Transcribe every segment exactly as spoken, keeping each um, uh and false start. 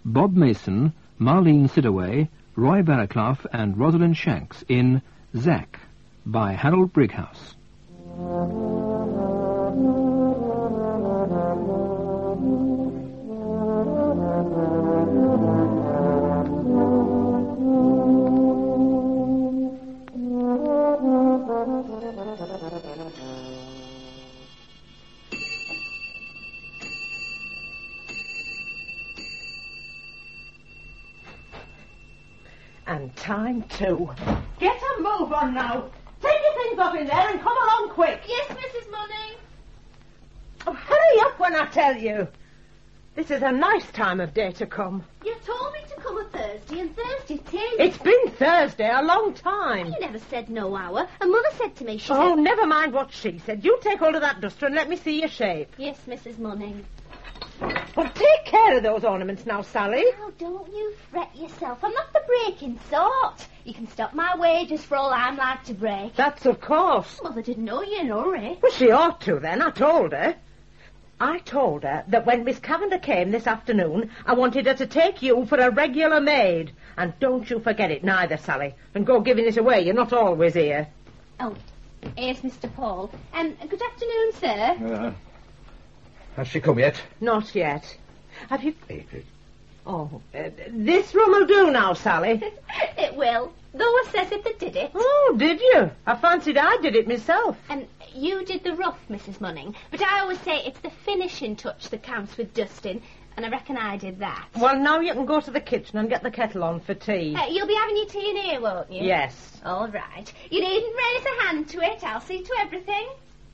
Bob Mason, Marlene Sidaway, Roy Barraclough and Rosalind Shanks in Zack by Harold Brighouse. And time too. Get a move on now. Take your things up in there and come along quick. Yes, Missus Money. Oh, hurry up when I tell you. This is a nice time of day to come. You told me to come on Thursday, and Thursday too. It's been Thursday a long time. You never said no hour, and Mother said to me, she Oh, said... never mind what she said. You take hold of that duster and let me see your shape. Yes, Missus Money. Well, take care of those ornaments now, Sally. Now, don't you fret yourself. I'm not the breaking sort. You can stop my wages for all I'm like to break. That's of course. Mother didn't know you in a hurry. Well, she ought to then. I told her. I told her that when Miss Cavender came this afternoon, I wanted her to take you for a regular maid. And don't you forget it neither, Sally. And go giving it away. You're not always here. Oh, here's Mister Paul. Um, good afternoon, sir. Uh, has she come yet? Not yet. Have you... Oh, uh, this room will do now, Sally. It will. Lois says it that did it. Oh, did you? I fancied I did it myself. And you did the rough, Missus Munning. But I always say it's the finishing touch that counts with dusting, and I reckon I did that. Well, now you can go to the kitchen and get the kettle on for tea. Uh, you'll be having your tea in here, won't you? Yes. All right. You needn't raise a hand to it. I'll see to everything.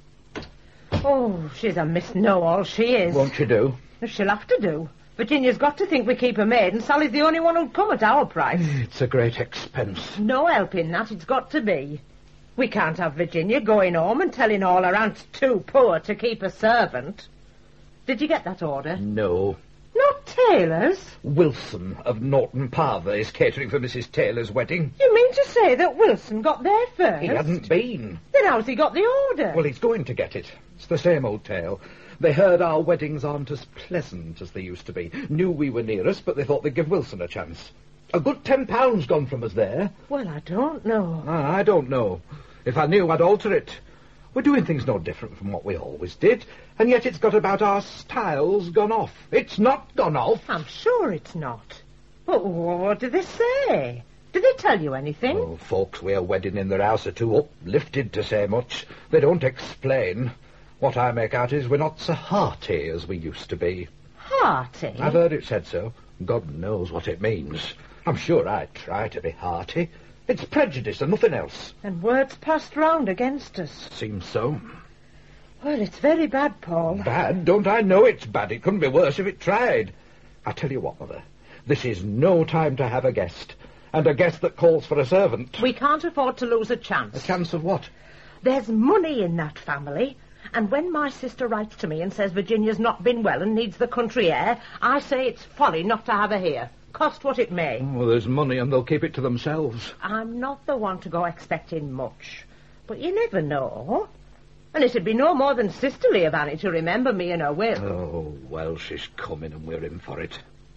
Oh, she's a Miss Know-all, she is. Won't you do? She'll have to do. Virginia's got to think we keep her maid, and Sally's the only one who'd come at our price. It's a great expense. No help in that, it's got to be. We can't have Virginia going home and telling all her aunt's too poor to keep a servant. Did you get that order? No. Not Taylor's? Wilson of Norton Parva is catering for Missus Taylor's wedding. You mean to say that Wilson got there first? He hasn't been. Then how's he got the order? Well, he's going to get it. It's the same old tale. They heard our weddings aren't as pleasant as they used to be. Knew we were near us, but they thought they'd give Wilson a chance. A good ten pounds gone from us there. Well, I don't know. Ah, I don't know. If I knew, I'd alter it. We're doing things no different from what we always did, and yet it's got about our styles gone off. It's not gone off. I'm sure it's not. But what did they say? Did they tell you anything? Oh, folks we're wedding in their house are too uplifted to say much. They don't explain. What I make out is we're not so hearty as we used to be. Hearty? I've heard it said so. God knows what it means. I'm sure I try to be hearty. It's prejudice and nothing else. And words passed round against us. Seems so. Well, it's very bad, Paul. Bad? Don't I know it's bad? It couldn't be worse if it tried. I tell you what, Mother. This is no time to have a guest. And a guest that calls for a servant. We can't afford to lose a chance. A chance of what? There's money in that family. And when my sister writes to me and says Virginia's not been well and needs the country air, I say it's folly not to have her here. Cost what it may. Well, there's money and they'll keep it to themselves. I'm not the one to go expecting much. But you never know. And it'd be no more than sisterly of Annie to remember me in her will. Oh, well, she's coming and we're in for it.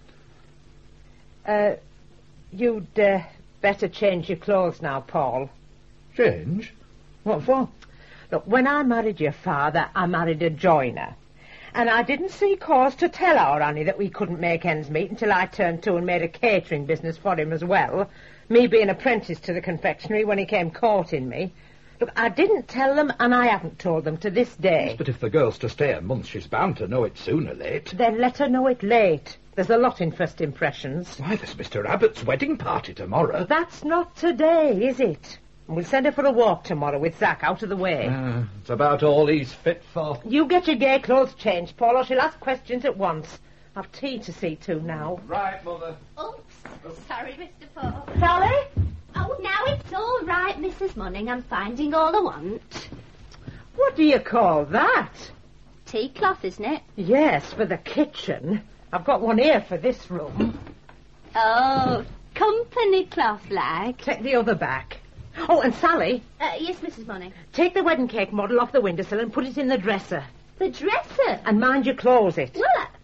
Uh, you'd uh, better change your clothes now, Paul. Change? What for? Look, when I married your father, I married a joiner. And I didn't see cause to tell our Annie that we couldn't make ends meet until I turned to and made a catering business for him as well, me being apprenticed to the confectionery when he came courting me. Look, I didn't tell them, and I haven't told them to this day. Yes, but if the girl's to stay a month, she's bound to know it sooner or late. Then let her know it late. There's a lot in first impressions. Why, there's Mister Abbott's wedding party tomorrow. That's not today, is it? We'll send her for a walk tomorrow with Zack out of the way. Uh, it's about all he's fit for. You get your gay clothes changed, Paul, or she'll ask questions at once. I've tea to see to now. Right, Mother. Oops. Sorry, Mister Paul. Sally? Oh, now it's all right, Missus Munning. I'm finding all I want. What do you call that? Tea cloth, isn't it? Yes, for the kitchen. I've got one here for this room. Oh, company cloth, like. Take the other back. Oh, and Sally. Uh, yes, Missus Munning. Take the wedding cake model off the windowsill and put it in the dresser. The dresser? And mind you close it. Well,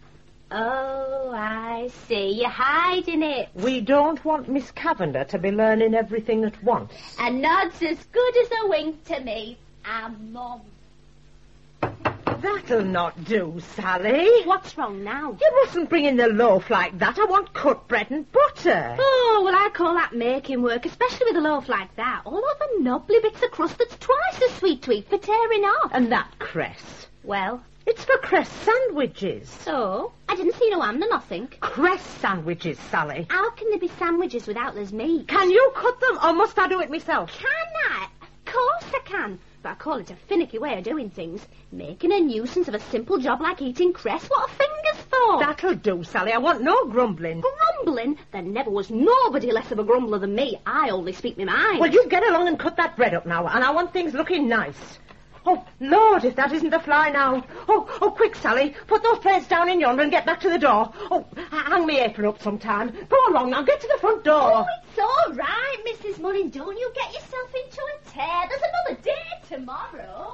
Oh, I see. You're hiding it. We don't want Miss Cavender to be learning everything at once. A nod's as good as a wink to me. I'm Mum. That'll not do, Sally. What's wrong now? You mustn't bring in the loaf like that. I want cut bread and butter. Oh, well, I call that making work, especially with a loaf like that. All of the knobbly bits of crust that's twice as sweet to eat for tearing off. And that cress. Well, it's for cress sandwiches. so? I didn't see no ham or nothing. Cress sandwiches, Sally. How can there be sandwiches without there's meat? Can you cut them, or must I do it myself? Can I? Of course I can. But I call it a finicky way of doing things. Making a nuisance of a simple job like eating cress. What are fingers for? That'll do, Sally. I want no grumbling. Grumbling? There never was nobody less of a grumbler than me. I only speak my mind. Well, you get along and cut that bread up now, and I want things looking nice. Oh, Lord, if that isn't the fly now. Oh, oh, quick, Sally. Put those plates down in yonder and get back to the door. Oh, hang me apron up sometime. Go along now. Get to the front door. Oh, it's all right, Missus Munning. Don't you get yourself into a tear. There's another day tomorrow.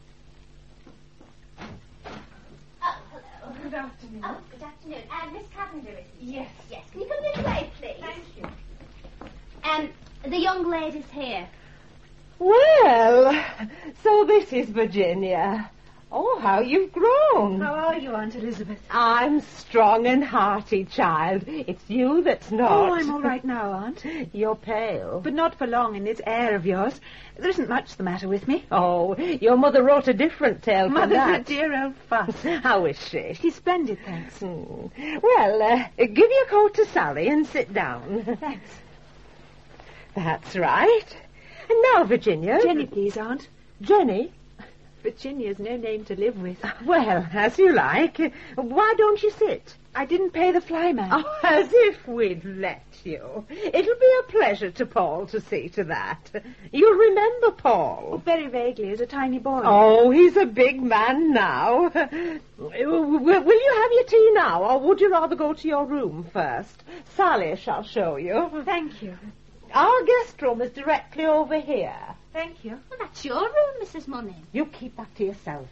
Oh, hello. Good afternoon. Oh, good afternoon. Uh, Miss Cavender, is it? Yes. Yes. Can you come this way, please? Thank you. Um, the young lady's here. Well, so this is Virginia. Oh, how you've grown. How are you, Aunt Elizabeth? I'm strong and hearty, child. It's you that's not. Oh, I'm all right now, Aunt. You're pale. But not for long in this air of yours. There isn't much the matter with me. Oh, your mother wrote a different tale for Mother's that. a dear old fuss. How is she? She's splendid, thanks. Hmm. Well, uh, give your coat to Sally and sit down. Thanks. That's right. And now, Virginia. Jenny, please, Aunt. Jenny? Virginia's no name to live with. Well, as you like. Why don't you sit? I didn't pay the flyman. Oh, as if we'd let you. It'll be a pleasure to Paul to see to that. You'll remember Paul. Very vaguely, as a tiny boy. Oh, he's a big man now. Will you have your tea now, or would you rather go to your room first? Sally shall show you. Thank you. Our guest room is directly over here. Thank you. Well, that's your room, Missus Munning. You keep that to yourself.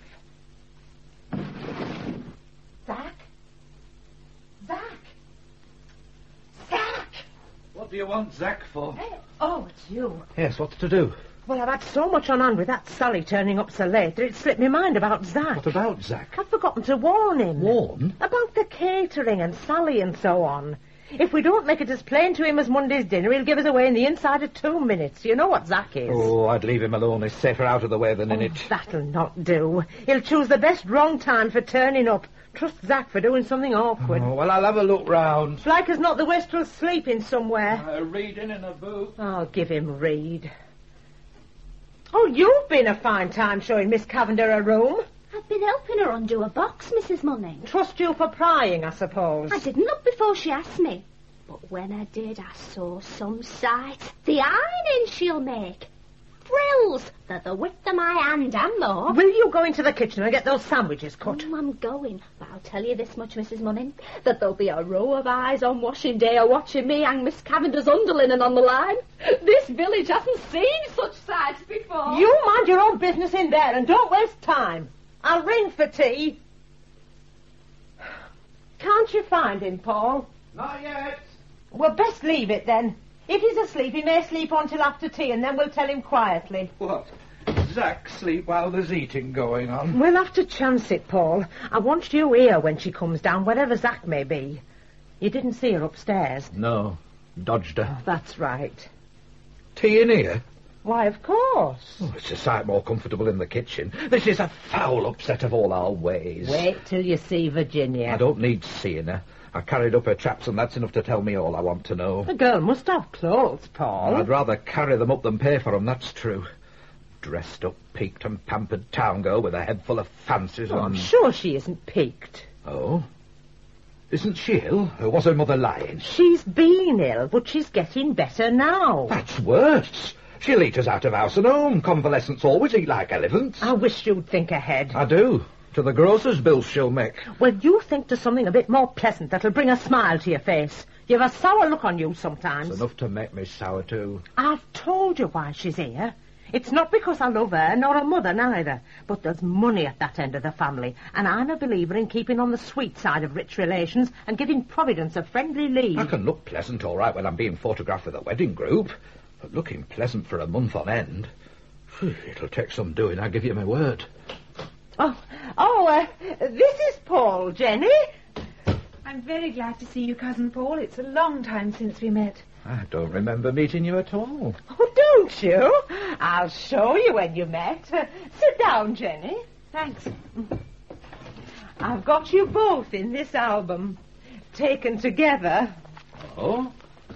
Zach? Zach? Zach! What do you want Zach for? Oh, it's you. Yes, what's to do? Well, I've had so much on hand with that Sally turning up so late that it slipped my mind about Zach. What about Zach? I've forgotten to warn him. Warn? About the catering and Sally and so on. If we don't make it as plain to him as Monday's dinner, he'll give us away in the inside of two minutes. You know what Zach is. Oh, I'd leave him alone. He's safer out of the way than in Oh, it. that'll not do. He'll choose the best wrong time for turning up. Trust Zach for doing something awkward. Oh, well, I'll have a look round. It's like as not the Westrel's sleeping somewhere. Uh, reading in a book. I'll give him Reed. Oh, you've been a fine time showing Miss Cavender a room. I've been helping her undo a box, Missus Munning. Trust you for prying, I suppose. I didn't look before she asked me. But when I did, I saw some sights. The ironing she'll make. Frills. They're the width of my hand and more. Will you go into the kitchen and get those sandwiches cut? Oh, I'm going. But I'll tell you this much, Missus Munning, that there'll be a row of eyes on washing day a watching me hang Miss Cavender's underlinen on the line. This village hasn't seen such sights before. You mind your own business in there and don't waste time. I'll ring for tea. Can't you find him, Paul? Not yet. Well, best leave it then. If he's asleep, he may sleep on till after tea, and then we'll tell him quietly. What? Zach sleep while there's eating going on? We'll have to chance it, Paul. I want you here when she comes down, wherever Zach may be. You didn't see her upstairs. No. Dodged her. That's right. Tea in here? Why, of course. Oh, it's a sight more comfortable in the kitchen. This is a foul upset of all our ways. Wait till you see Virginia. I don't need seeing her. I carried up her traps, and that's enough to tell me all I want to know. The girl must have clothes, Paul. I'd rather carry them up than pay for them, that's true. Dressed up, peaked and pampered town girl with a head full of fancies Oh, on... I'm sure she isn't piqued. Oh? Isn't she ill? Or was her mother lying? She's been ill, but she's getting better now. That's worse. She'll eat us out of house and home. Convalescents always eat like elephants. I wish you'd think ahead. I do. To the grocer's bills she'll make. Well, you think to something a bit more pleasant that'll bring a smile to your face. You have a sour look on you sometimes. It's enough to make me sour, too. I've told you why she's here. It's not because I love her, nor her mother neither. But there's money at that end of the family, and I'm a believer in keeping on the sweet side of rich relations and giving Providence a friendly lead. I can look pleasant all right when I'm being photographed with a wedding group, but looking pleasant for a month on end, phew, it'll take some doing, I give you my word. Oh, oh, uh, this is Paul, Jenny. I'm very glad to see you, Cousin Paul. It's a long time since we met. I don't remember meeting you at all. Oh, don't you? I'll show you when you met. Uh, sit down, Jenny. Thanks. I've got you both in this album, taken together. Oh?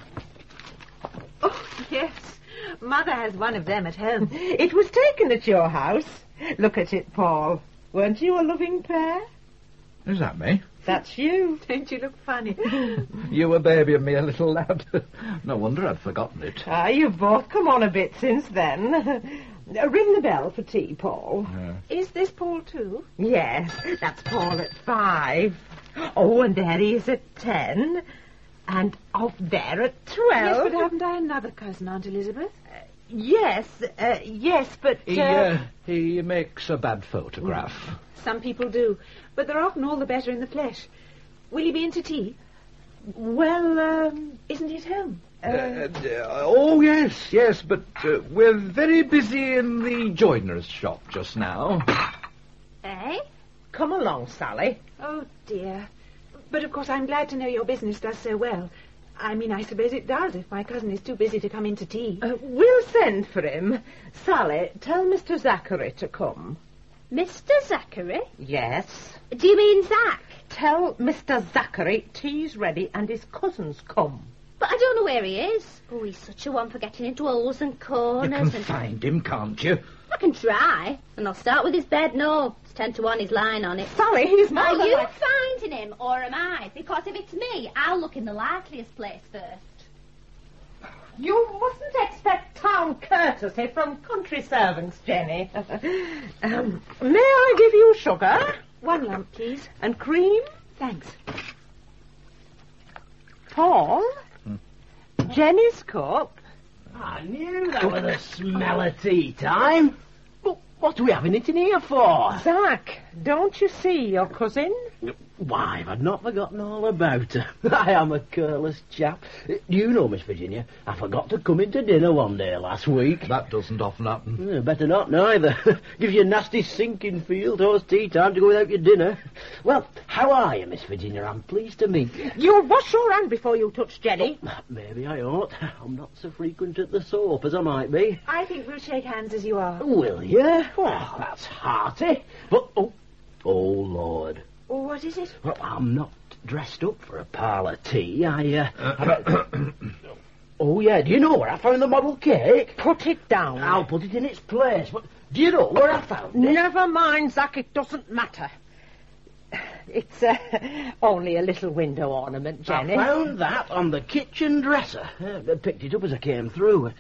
Oh, yes. Mother has one of them at home. It was taken at your house. Look at it, Paul. Weren't you a loving pair? Is that me? That's you. Don't you look funny? You a baby and me a little lad. No wonder I'd forgotten it. Ah, you've both come on a bit since then. Uh, ring the bell for tea, Paul. Uh, Is this Paul too? Yes, that's Paul at five. Oh, and there he is at ten. And off there at twelve. Yes, but haven't I another cousin, Aunt Elizabeth? Yes, uh, yes, but... he, uh, uh, he makes a bad photograph. Some people do, but they're often all the better in the flesh. Will you be in to tea? Well, um... Isn't it home? Uh, Uh, uh, oh, yes, yes, but uh, we're very busy in the joiner's shop just now. Eh? come along, Sally. Oh, dear. But, of course, I'm glad to know your business does so well. I mean, I suppose it does if my cousin is too busy to come in to tea. Uh, we'll send for him. Sally, tell Mister Zachary to come. Mister Zachary? Yes. Do you mean Zach? Tell Mister Zachary tea's ready and his cousin's come. But I don't know where he is. Oh, he's such a one for getting into holes and You corners. can and... find him, can't you? I can try. And I'll start with his bed. No, it's ten to one he's lying on it. Sally, he's Are not... you finding him, or am I? Because if it's me, I'll look in the likeliest place first. You mustn't expect town courtesy from country servants, Jenny. um, may I give you sugar? One lump, please. And cream? Thanks. Paul? Hmm. Jenny's cup? I knew that was a smell of tea time. But what are we having it in here for? Zach, don't you see your cousin? Why, I've not forgotten all about her. I am a careless chap. You know, Miss Virginia, I forgot to come in to dinner one day last week. That doesn't often happen. Yeah, better not, neither. Gives you a nasty sinking feel towards tea time to go without your dinner. Well, how are you, Miss Virginia? I'm pleased to meet you. You'll wash your hand before you touch Jenny. Maybe I ought. I'm not so frequent at the soap as I might be. I think we'll shake hands as you are. Will you? Well, that's hearty. But, oh, oh, Lord. Oh, what is it? Well, I'm not dressed up for a parlour tea. I, uh... I oh, yeah, do you know where I found the model cake? Put it down. I'll put it in its place, but do you know where I found it? Never mind, Zach, it doesn't matter. It's uh, only a little window ornament, Jenny. I found that on the kitchen dresser. Uh, I picked it up as I came through.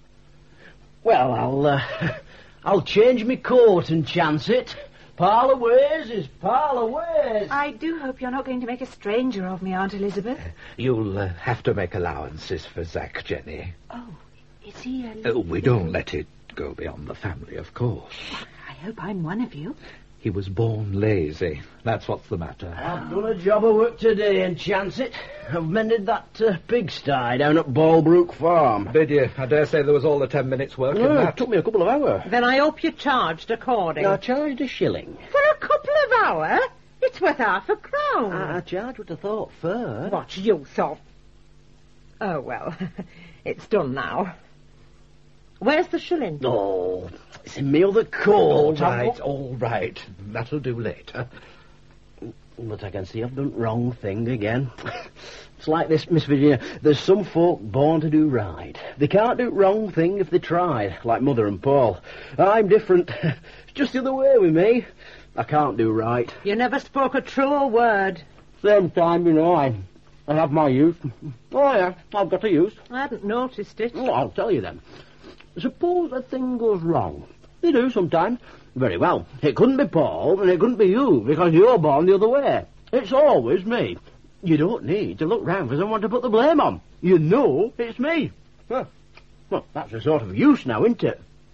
Well, I'll, uh, I'll change my coat and chance it. Parlour ways is parlour ways. I do hope you're not going to make a stranger of me, Aunt Elizabeth. You'll uh, have to make allowances for Zach, Jenny. Oh, is he a... Oh, we don't let it go beyond the family, of course. I hope I'm one of you. He was born lazy. That's what's the matter. I've done a job of work today and chance it. I've mended that uh, pigsty down at Ballbrook Farm. Did you? I dare say there was all the ten minutes' work in Oh, that. it took me a couple of hours. Then I hope you charged according. I charged a shilling. For a couple of hours? It's worth half a crown. I charged what I thought first. What you thought? Oh, well, it's done now. Where's the shilling? Oh, it's in me other All coat. right, all right. That'll do later. But I can see I've done wrong thing again. It's like this, Miss Virginia. There's some folk born to do right. They can't do wrong thing if they tried, like Mother and Paul. I'm different. It's just the other way with me. I can't do right. You never spoke a truer word. Same time, you know, I, I have my use. Oh, yeah, I've got a use. I hadn't noticed it. Oh, I'll tell you then. Suppose a thing goes wrong. They do sometimes. Very well. It couldn't be Paul, and it couldn't be you, because you're born the other way. It's always me. You don't need to look round for someone to put the blame on. You know it's me. Huh. Well, that's a sort of use now, isn't it?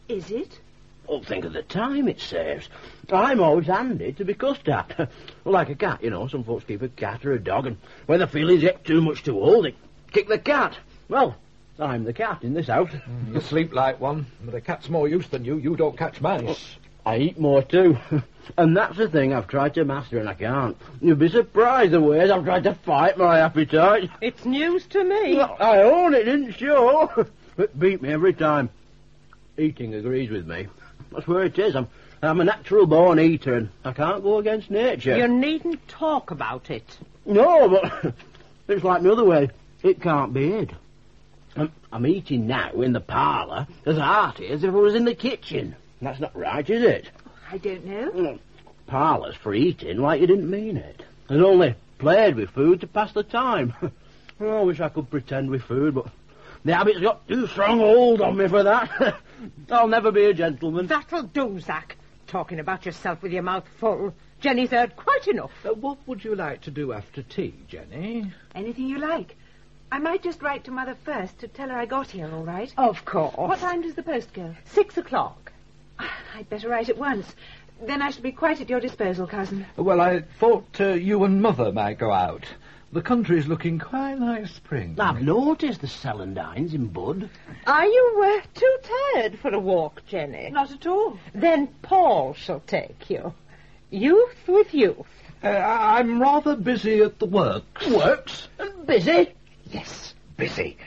Is it? Well, think of the time it saves. I'm always handy to be cussed at. Like a cat, you know. Some folks keep a cat or a dog, and when the feelings get too much to hold, they kick the cat. Well, I'm the cat in this house. Mm, you sleep like one, but a cat's more use than you. You don't catch mice. I eat more, too. And that's the thing I've tried to master, and I can't. You'd be surprised the ways I've tried to fight my appetite. It's news to me. Well, I own it, didn't show. It beat me every time. Eating agrees with me. That's where it is. I'm, I'm a natural-born eater, and I can't go against nature. You needn't talk about it. No, but it's like the other way. It can't be hid. I'm, I'm eating now in the parlour as hearty as if I was in the kitchen. That's not right, is it? I don't know. Well, parlour's for eating like you didn't mean it. And only played with food to pass the time. Oh, I wish I could pretend with food, but the habit's got too strong a hold on me for that. I'll never be a gentleman. That'll do, Zack. Talking about yourself with your mouth full. Jenny's heard quite enough. Uh, what would you like to do after tea, Jenny? Anything you like. I might just write to Mother first to tell her I got here all right. Of course. What time does the post go? Six o'clock. I'd better write at once. Then I shall be quite at your disposal, cousin. Well, I thought uh, you and Mother might go out. The country's looking quite like spring. I've noticed the celandines in bud. Are you uh, too tired for a walk, Jenny? Not at all. Then Paul shall take you. Youth with youth. Uh, I- I'm rather busy at the works. Works? And busy? Yes, busy.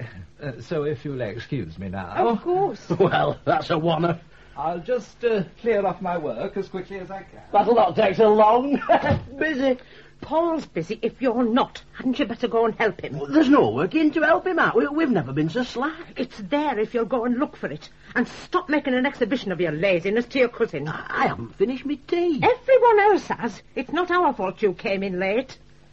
Uh, so if you'll excuse me now. Of course. Well, that's a one-off. I'll just uh, clear off my work as quickly as I can. That'll not take so long. Busy. Paul's busy if you're not. Hadn't you better go and help him? There's no work in to help him out. We, we've never been so slack. It's there if you'll go and look for it. And stop making an exhibition of your laziness to your cousin. I, I haven't finished my tea. Everyone else has. It's not our fault you came in late.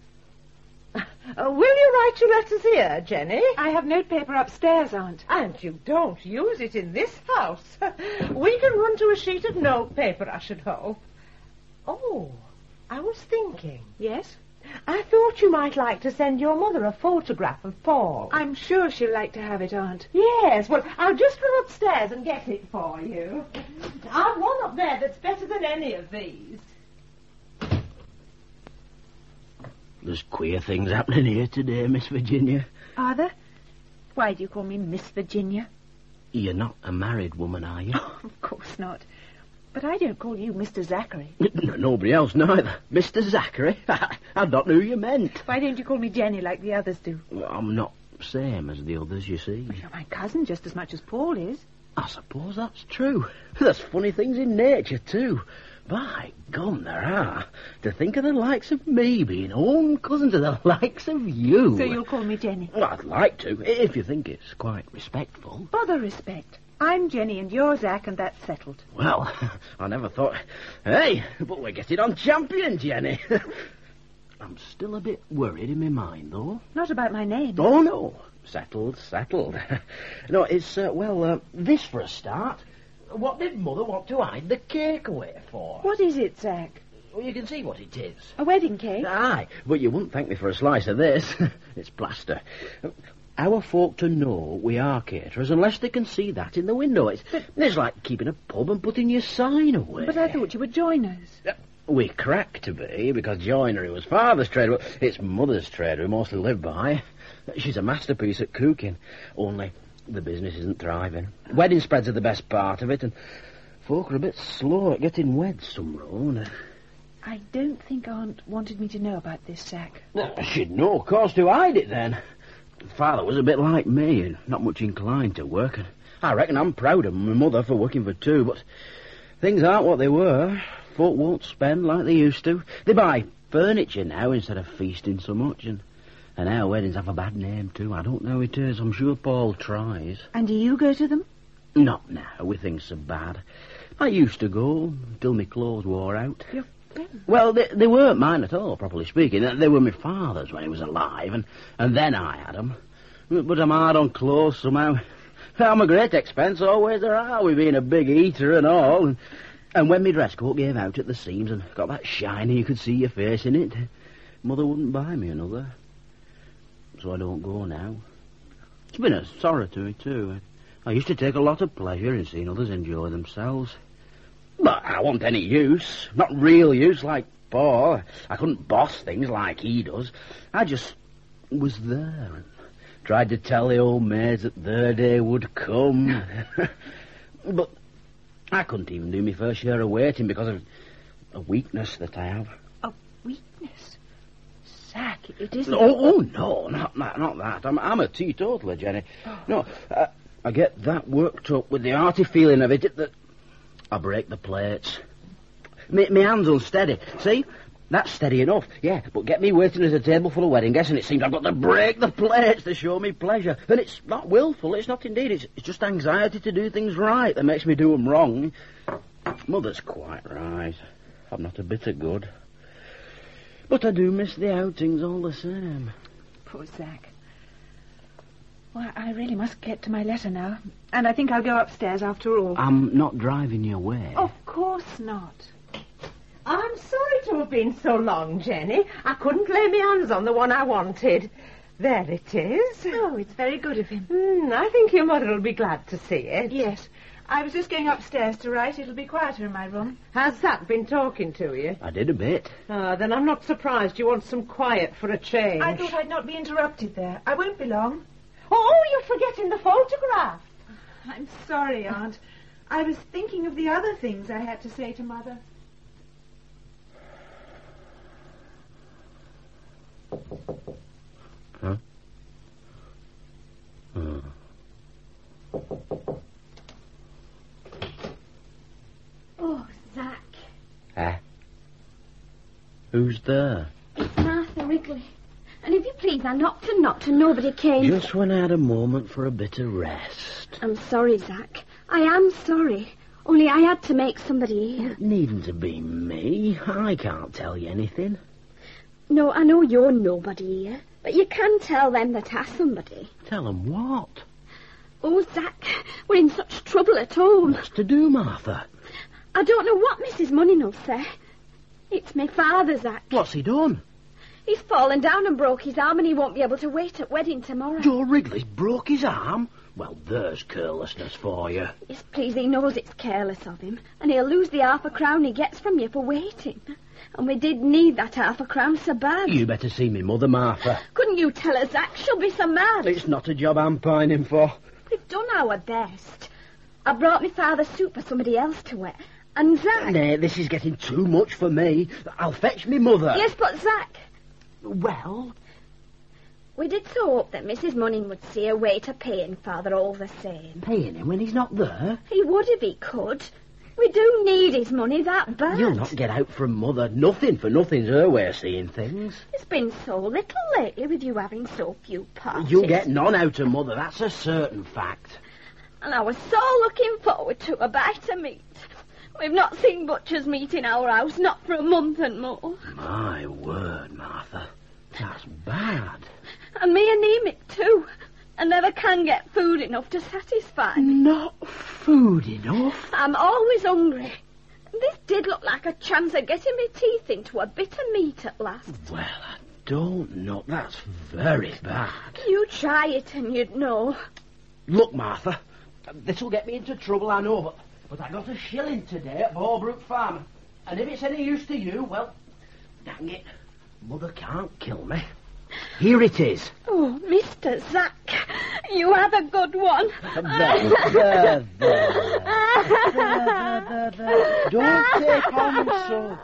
Uh, will you write your letters here, Jenny? I have notepaper upstairs, Aunt. And you don't use it in this house. We can run to a sheet of notepaper, I should hope. Oh, I was thinking. Yes? I thought you might like to send your mother a photograph of Paul. I'm sure she'll like to have it, Aunt. Yes, well, I'll just run upstairs and get it for you. I've one up there that's better than any of these. There's queer things happening here today, Miss Virginia. Are there? Why do you call me Miss Virginia? You're not a married woman, are you? Oh, of course not. But I don't call you Mister Zachary. Nobody else neither. Mister Zachary? I don't know who you meant. Why don't you call me Jenny like the others do? Well, I'm not same as the others, you see. Well, you're my cousin just as much as Paul is. I suppose that's true. There's funny things in nature, too. By gum, there are. To think of the likes of me being own cousin to the likes of you. So you'll call me Jenny? Well, I'd like to, if you think it's quite respectful. Bother respect. I'm Jenny and you're Zach, and that's settled. Well, I never thought... Hey, but we're getting on champion, Jenny. I'm still a bit worried in my mind, though. Not about my name. Oh, no. Settled, settled. No, it's, uh, well, uh, this for a start. What did Mother want to hide the cake away for? What is it, Zach? Well, you can see what it is. A wedding cake? Aye, but you wouldn't thank me for a slice of this. It's plaster. Our folk to know we are caterers unless they can see that in the window. It's, But- it's like keeping a pub and putting your sign away. But I thought you were joiners. We crack to be, because joinery was Father's trade. Well, it's Mother's trade we mostly live by. She's a masterpiece at cooking. Only the business isn't thriving. Wedding spreads are the best part of it, and folk are a bit slow at getting wed some road. I don't think Aunt wanted me to know about this, Zach. Well, she'd no cause to hide it, then. Father was a bit like me, and not much inclined to work. And I reckon I'm proud of my mother for working for two, but things aren't what they were. Folk won't spend like they used to. They buy furniture now instead of feasting so much, and, and our weddings have a bad name, too. I don't know how it is. I'm sure Paul tries. And do you go to them? Not now, with things so bad. I used to go, till my clothes wore out. You're... Well, they, they weren't mine at all, properly speaking. They were my father's when he was alive, and, and then I had 'em. But I'm hard on clothes somehow. I'm a great expense, always there are, with being a big eater and all. And, and when my dress coat gave out at the seams and got that shiny you could see your face in it, Mother wouldn't buy me another. So I don't go now. It's been a sorrow to me, too. I used to take a lot of pleasure in seeing others enjoy themselves. But I wasn't any use. Not real use like Paul. I couldn't boss things like he does. I just was there and tried to tell the old maids that their day would come. But I couldn't even do my first share of waiting because of a weakness that I have. A weakness? Zack, it isn't... Oh, oh no, not that, not that. I'm, I'm a teetotaler, Jenny. Oh. No, uh, I get that worked up with the hearty feeling of it that I break the plates. My, my hand's unsteady. See? That's steady enough, yeah, but get me waiting at a table full of wedding guests and it seems I've got to break the plates to show me pleasure. And it's not willful, it's not indeed, it's, it's just anxiety to do things right that makes me do them wrong. Mother's quite right. I'm not a bit of good. But I do miss the outings all the same. Poor Zack. Well, I really must get to my letter now. And I think I'll go upstairs after all. I'm not driving you away. Of course not. I'm sorry to have been so long, Jenny. I couldn't lay my hands on the one I wanted. There it is. Oh, it's very good of him. Mm, I think your mother will be glad to see it. Yes. I was just going upstairs to write. It'll be quieter in my room. Has Zack been talking to you? I did a bit. Ah, then I'm not surprised you want some quiet for a change. I thought I'd not be interrupted there. I won't be long. Oh, you're forgetting the photograph. I'm sorry, Aunt. I was thinking of the other things I had to say to Mother. Huh? Oh. Oh, Zack. Eh? Who's there? It's Martha Wrigley. And if you please, I knocked and knocked and nobody came. Just when I had a moment for a bit of rest. I'm sorry, Zack. I am sorry. Only I had to make somebody hear. It needn't to be me. I can't tell you anything. No, I know you're nobody here, but you can tell them that are somebody. Tell them what? Oh, Zack, we're in such trouble at home. What's to do, Martha? I don't know what Missus Money will say. It's my father, Zack. What's he done? He's fallen down and broke his arm and he won't be able to wait at wedding tomorrow. Joe Wrigley's broke his arm? Well, there's carelessness for you. Yes, please, he knows it's careless of him, and he'll lose the half a crown he gets from you for waiting. And we did need that half a crown so bad. You better see me mother, Martha. Couldn't you tell her, Zack? She'll be so mad. It's not a job I'm pining for. We've done our best. I brought my father's suit for somebody else to wear. And Zack... Nay, this is getting too much for me. I'll fetch me mother. Yes, but Zack... Well? We did so hope that Missus Munning would see a way to paying Father all the same. Paying him when he's not there? He would if he could. We do need his money that bad. You'll not get out from Mother. Nothing for nothing's her way of seeing things. There's been so little lately with you having so few parties. You'll get none out of Mother, that's a certain fact. And I was so looking forward to a bite of meat. We've not seen butcher's meat in our house, not for a month and more. My word, Martha. That's bad. And me anemic, too. I never can get food enough to satisfy me. Not food enough? I'm always hungry. This did look like a chance of getting my teeth into a bit of meat at last. Well, I don't know. That's very bad. You try it and you'd know. Look, Martha, this'll get me into trouble, I know, but, but I got a shilling today at Ballbrook Farm. And if it's any use to you, well, dang it, Mother can't kill me. Here it is. Oh, Mister Zack, you have a good one. There, there, there. There, there, there, there. Don't take on so.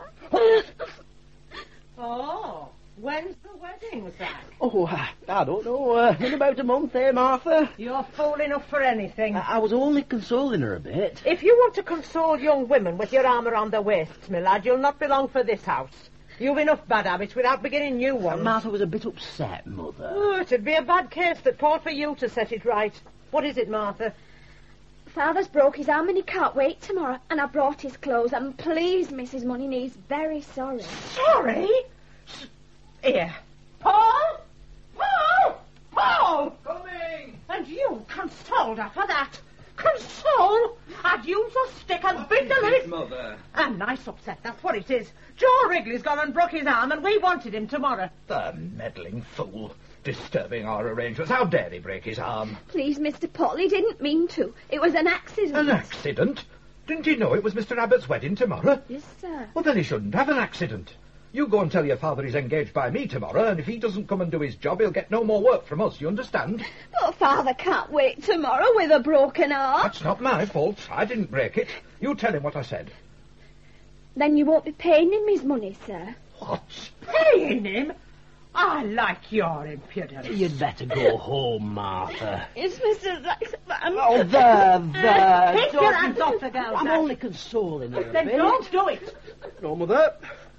Oh, when's the wedding, Zack? Oh, I, I don't know. Uh, in about a month, eh, Martha? You're fool enough for anything. I, I was only consoling her a bit. If you want to console young women with your arm around their waists, my lad, you'll not belong for this house. You've enough bad habits without beginning new ones. Martha was a bit upset, Mother. Oh, it'd be a bad case that fought for you to set it right. What is it, Martha? Father's broke his arm and he can't wait tomorrow, and I brought his clothes, and please, Missus Money, he's very sorry. Sorry? S- Here. Paul? Paul? Paul! Coming! And you consoled her for that? Console? I I'd use a stick and beat the living... Mother? A nice upset, that's what it is. Joe Wrigley's gone and broke his arm, and we wanted him tomorrow. The meddling fool. Disturbing our arrangements. How dare he break his arm? Please, Mister Paul, he didn't mean to. It was an accident. An accident? Didn't he know it was Mister Abbott's wedding tomorrow? Yes, sir. Well, then he shouldn't have an accident. You go and tell your father he's engaged by me tomorrow, and if he doesn't come and do his job, he'll get no more work from us, you understand? But Father can't wait tomorrow with a broken arm. That's not my fault. I didn't break it. You tell him what I said. Then you won't be paying him his money, sir. What? Paying him? I like your impudence. You'd better go home, Martha. It's Mister Zack's man. Oh, there, there. Take your hands off the girl, I'm Zack. only consoling her a Then bit. don't do it. No, Mother.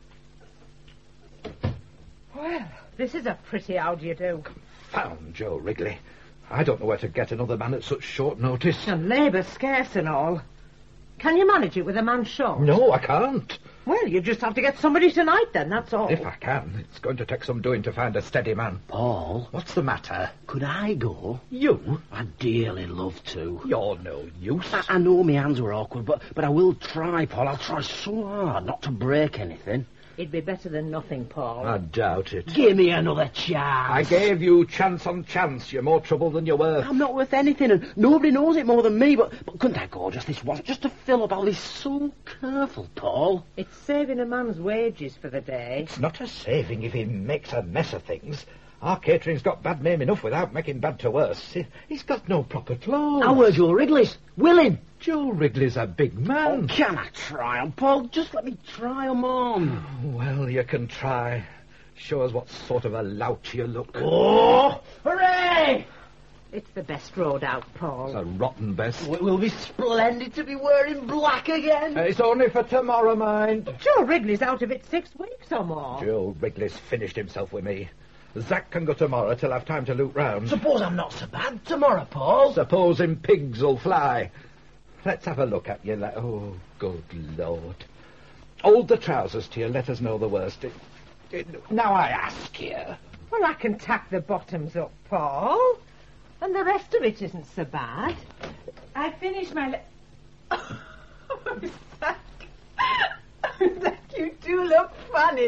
Well, this is a pretty how do you do. Found Joe Wrigley. I don't know where to get another man at such short notice. And labour's scarce and all. Can you manage it with a man short? No, I can't. Well, you just have to get somebody tonight then, that's all. If I can. It's going to take some doing to find a steady man. Paul, What's the matter? could I go? You? I'd dearly love to. You're no use. I, I know my hands were awkward, but, but I will try, Paul. I'll try so hard not to break anything. It'd be better than nothing, Paul. I doubt it. Give me another chance. I gave you chance on chance. You're more trouble than you're worth. I'm not worth anything, and nobody knows it more than me, but, but couldn't I go just this once, just to fill up all this? So careful, Paul. It's saving a man's wages for the day. It's not a saving if he makes a mess of things. Our catering's got bad name enough without making bad to worse. He- He's got no proper clothes. How were Joe Wrigley's? Willing. Joe Wrigley's a big Oh, man. can I try 'em, Paul? Just let me try 'em on. Well, you can try. Show us what sort of a lout you look. Oh, hooray! It's the best road out, Paul. It's a rotten best. It will be splendid to be wearing black again. It's only for tomorrow, mind. Joe Wrigley's out of it six weeks or more. Joe Wrigley's finished himself with me. Zack can go tomorrow till I've time to look round. Suppose I'm not so bad tomorrow, Paul. Supposing pigs will fly. Let's have a look at you. Like, oh, good Lord. Hold the trousers to you. Let us know the worst. It, it, now I ask you. Well, I can tack the bottoms up, Paul. And the rest of it isn't so bad. I finished my... Le- oh, Zack. Zack, you do look funny.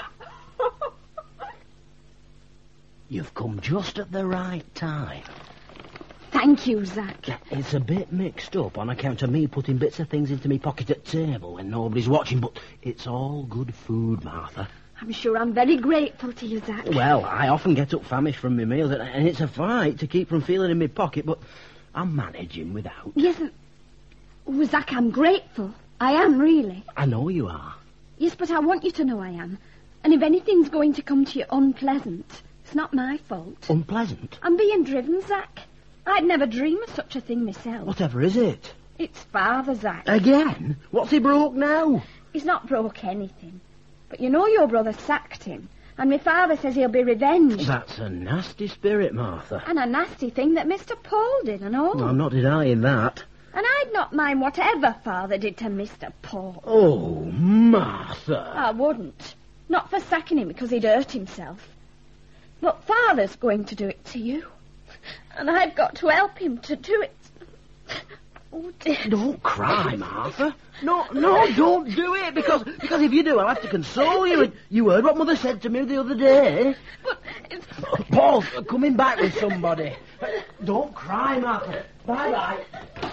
You've come just at the right time. Thank you, Zack. It's a bit mixed up on account of me putting bits of things into me pocket at table when nobody's watching, but it's all good food, Martha. I'm sure I'm very grateful to you, Zack. Well, I often get up famished from my meals, and- and it's a fight to keep from feeling in my pocket, but I'm managing without. Yes, oh, Zack, I'm grateful. I am, really. I know you are. Yes, but I want you to know I am. And if anything's going to come to you unpleasant, it's not my fault. Unpleasant? I'm being driven, Zack. I'd never dream of such a thing myself. Whatever is it? It's Father, Zack. Again? What's he broke now? He's not broke anything. But you know your brother sacked him, and my father says he'll be revenged. That's a nasty spirit, Martha. And a nasty thing that Mister Paul did and all. I'm not denying that. And I'd not mind whatever Father did to Mister Paul. Oh, Martha. I wouldn't. Not for sacking him because he'd hurt himself. But Father's going to do it to you. And I've got to help him to do it. Oh, dear. Don't cry, Martha. No, no, don't do it, because because if you do, I'll have to console you. And you heard what Mother said to me the other day. But it's... Paul's coming back with somebody. Don't cry, Martha. Bye-bye.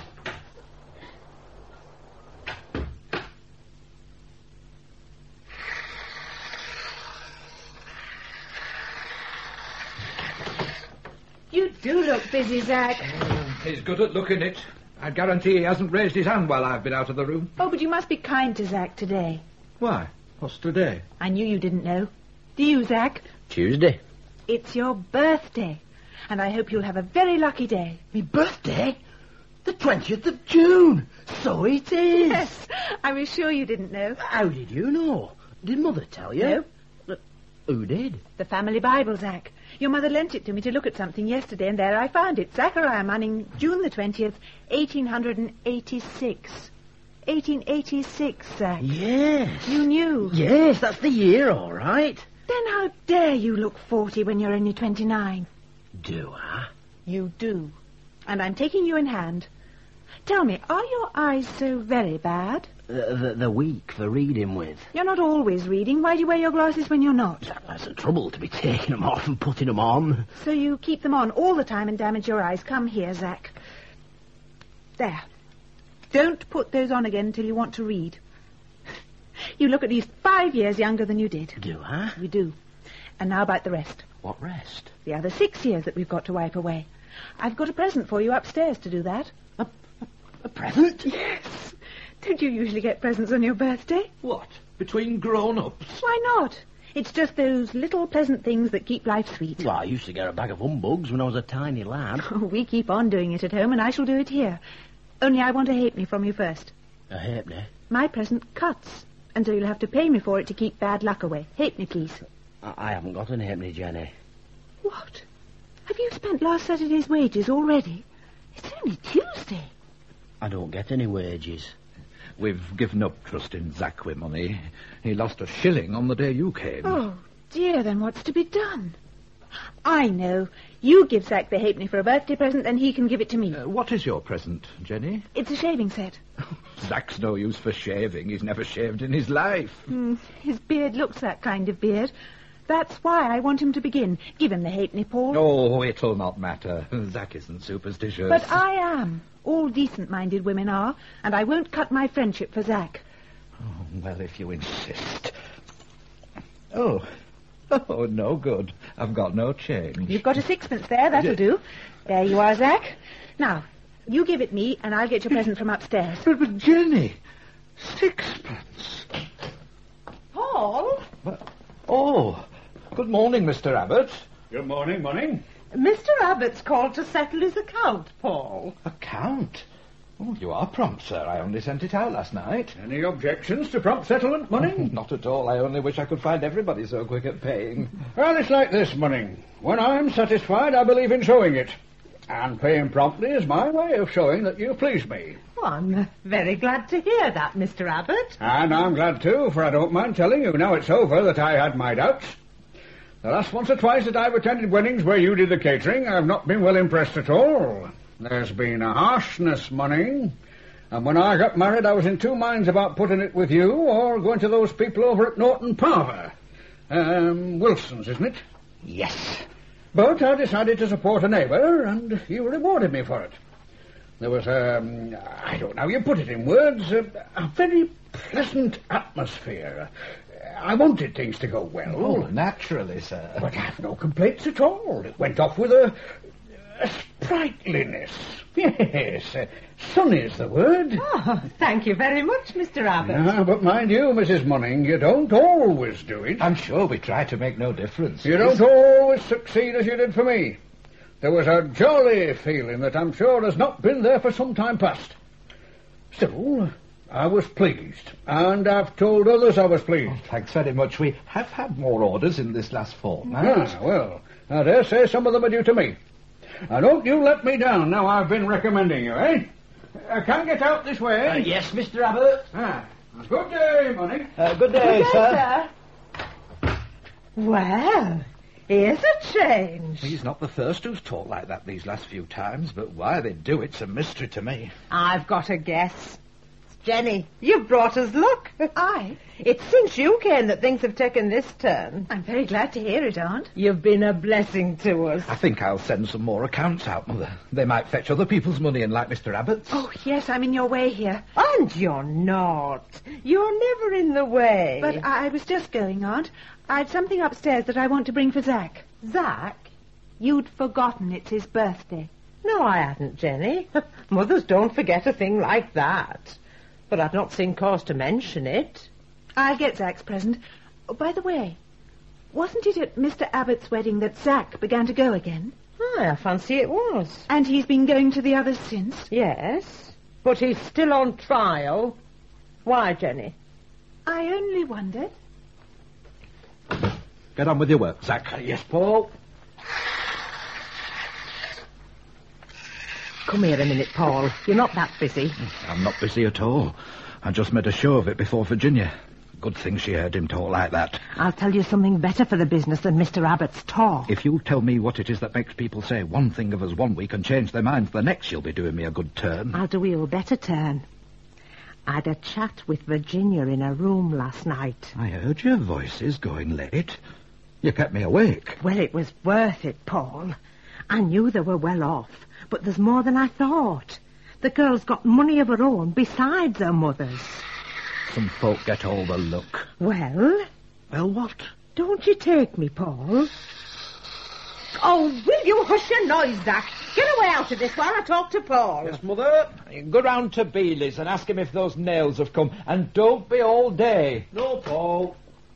You do look busy, Zack. He's good at looking it. I guarantee he hasn't raised his hand while I've been out of the room. Oh, but you must be kind to Zack today. Why? What's today? I knew you didn't know. Do you, Zack? Tuesday. It's your birthday. And I hope you'll have a very lucky day. My birthday? The twentieth of June. So it is. Yes, I was sure you didn't know. How did you know? Did Mother tell you? No. But who did? The family Bible, Zack. Your mother lent it to me to look at something yesterday, and there I found it. Zachariah Manning, June the twentieth, eighteen eighty-six. eighteen eighty-six, Zack. Yes. You knew. Yes, that's the year, all right. Then how dare you look forty when you're only twenty-nine? Do I? You do. And I'm taking you in hand. Tell me, are your eyes so very bad? Uh, the, the weak for reading with. You're not always reading. Why do you wear your glasses when you're not? That's the trouble, to be taking them off and putting them on. So you keep them on all the time and damage your eyes. Come here, Zack. There. Don't put those on again until you want to read. You look at least five years younger than you did. Do I? You do. And now about the rest. What rest? The other six years that we've got to wipe away. I've got a present for you upstairs to do that. A, a, a present? Yes. Don't you usually get presents on your birthday? What? Between grown-ups? Why not? It's just those little pleasant things that keep life sweet. Well, I used to get a bag of humbugs when I was a tiny lad. Oh, we keep on doing it at home, and I shall do it here. Only I want a halfpenny from you first. A halfpenny? My present cuts, and so you'll have to pay me for it to keep bad luck away. Halfpenny, please. I, I haven't got an halfpenny, Jenny. What? Have you spent last Saturday's wages already? It's only Tuesday. I don't get any wages. We've given up trusting Zack with money. He lost a shilling on the day you came. Oh, dear, then what's to be done? I know. You give Zack the halfpenny for a birthday present, and he can give it to me. Uh, what is your present, Jenny? It's a shaving set. Zack's no use for shaving. He's never shaved in his life. Mm, his beard looks that kind of beard. That's why I want him to begin. Give him the halfpenny, Paul. Oh, it'll not matter. Zack isn't superstitious. But I am. All decent-minded women are, and I won't cut my friendship for Zack. Oh, well, if you insist. Oh. Oh, no good. I've got no change. You've got a sixpence there, that'll do. There you are, Zack. Now, you give it me, and I'll get your present from upstairs. But, but Jenny, sixpence. Paul? What? Oh, good morning, Mister Abbott. Good morning, morning. Mister Abbott's called to settle his account, Paul. Account? Oh, you are prompt, sir. I only sent it out last night. Any objections to prompt settlement, Munning? Not at all. I only wish I could find everybody so quick at paying. Well, it's like this, Munning. When I'm satisfied, I believe in showing it. And paying promptly is my way of showing that you please me. Oh, I'm very glad to hear that, Mister Abbott. And I'm glad, too, for I don't mind telling you, now it's over, that I had my doubts. The last once or twice that I've attended weddings where you did the catering, I've not been well impressed at all. There's been a harshness, Munning. And when I got married, I was in two minds about putting it with you or going to those people over at Norton Parver. Um, Wilson's, isn't it? Yes. But I decided to support a neighbour, and you rewarded me for it. There was, um, I don't know how you put it in words, a, a very pleasant atmosphere. I wanted things to go well. Oh, naturally, sir. But I've no complaints at all. It went off with a, a sprightliness. Yes, uh, sunny's the word. Oh, thank you very much, Mister Abbott. Ah, but mind you, Missus Munning, you don't always do it. I'm sure we try to make no difference. You don't always succeed as you did for me. There was a jolly feeling that I'm sure has not been there for some time past. Still, I was pleased, and I've told others I was pleased. Oh, thanks very much. We have had more orders in this last fortnight. Ah, well, I dare say some of them are due to me. Now, don't you let me down now I've been recommending you, eh? I can't get out this way. Uh, yes, Mister Abbott. Ah, good day, Munning. Uh, good day, Good day, sir. sir. Well, here's a change. He's not the first who's talked like that these last few times, but why they do it's a mystery to me. I've got a guess. Jenny, you've brought us luck. I? It's since you came that things have taken this turn. I'm very glad to hear it, Aunt. You've been a blessing to us. I think I'll send some more accounts out, Mother. They might fetch other people's money in like Mister Abbott's. Oh, yes, I'm in your way here. And you're not. You're never in the way. But I was just going, Aunt. I've something upstairs that I want to bring for Zack. Zack? You'd forgotten it's his birthday. No, I hadn't, Jenny. Mothers don't forget a thing like that. But I've not seen cause to mention it. I'll get Zack's present. Oh, by the way, wasn't it at Mister Abbott's wedding that Zack began to go again? Aye, I fancy it was. And he's been going to the others since? Yes, but he's still on trial. Why, Jenny? I only wondered. Get on with your work, Zack. Uh, yes, Paul. Come here a minute, Paul. You're not that busy. I'm not busy at all. I just made a show of it before Virginia. Good thing she heard him talk like that. I'll tell you something better for the business than Mister Abbott's talk. If you tell me what it is that makes people say one thing of us one week and change their minds the next, you'll be doing me a good turn. I'll do you a better turn. I had a chat with Virginia in her room last night. I heard your voices going late. You kept me awake. Well, it was worth it, Paul. I knew they were well off, but there's more than I thought. The girl's got money of her own besides her mother's. Some folk get all the luck. Well? Well, what? Don't you take me, Paul. Oh, will you hush your noise, Zach? Get away out of this while I talk to Paul. Yes, Mother. Go round to Beely's and ask him if those nails have come. And don't be all day. No, Paul.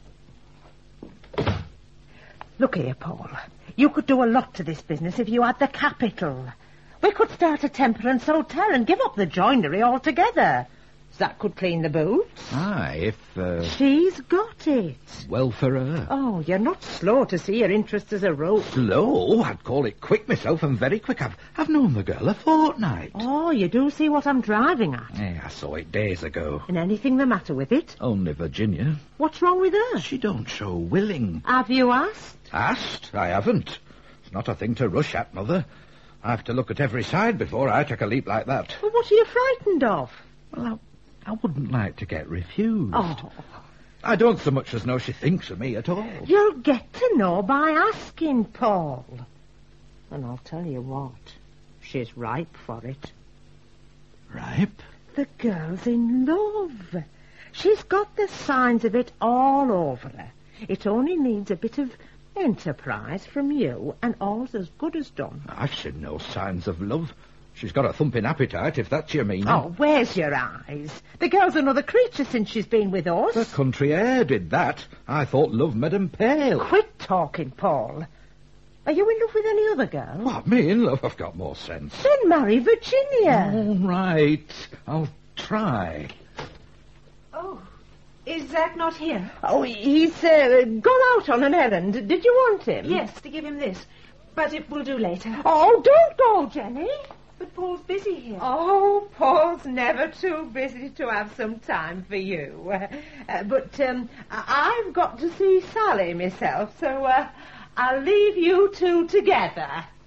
Look here, Paul. You could do a lot to this business if you had the capital. We could start a temperance hotel and give up the joinery altogether. Zach could clean the boots. Aye, if, uh... She's got it. Well for her. Oh, you're not slow to see her interest as a rope. Slow? I'd call it quick myself, and very quick. I've, I've known the girl a fortnight. Oh, you do see what I'm driving at. Yeah, I saw it days ago. And anything the matter with it? Only Virginia. What's wrong with her? She don't show willing. Have you asked? Asked? I haven't. It's not a thing to rush at, Mother. I have to look at every side before I take a leap like that. Well, what are you frightened of? Well, I... I wouldn't like to get refused. Oh. I don't so much as know she thinks of me at all. You'll get to know by asking, Paul. And I'll tell you what, she's ripe for it. Ripe? The girl's in love. She's got the signs of it all over her. It only needs a bit of enterprise from you, and all's as good as done. I've seen no signs of love. She's got a thumping appetite, if that's your meaning. Oh, where's your eyes? The girl's another creature since she's been with us. The country air did that. I thought love made 'em pale. Quit talking, Paul. Are you in love with any other girl? What, me in love? I've got more sense. Then marry Virginia. All right. I'll try. Oh, is Zach not here? Oh, he's uh, gone out on an errand. Did you want him? Yes, to give him this. But it will do later. Oh, don't go, Jenny. But Paul's busy here. Oh, Paul's never too busy to have some time for you. Uh, but um, I- I've got to see Sally myself, so uh, I'll leave you two together.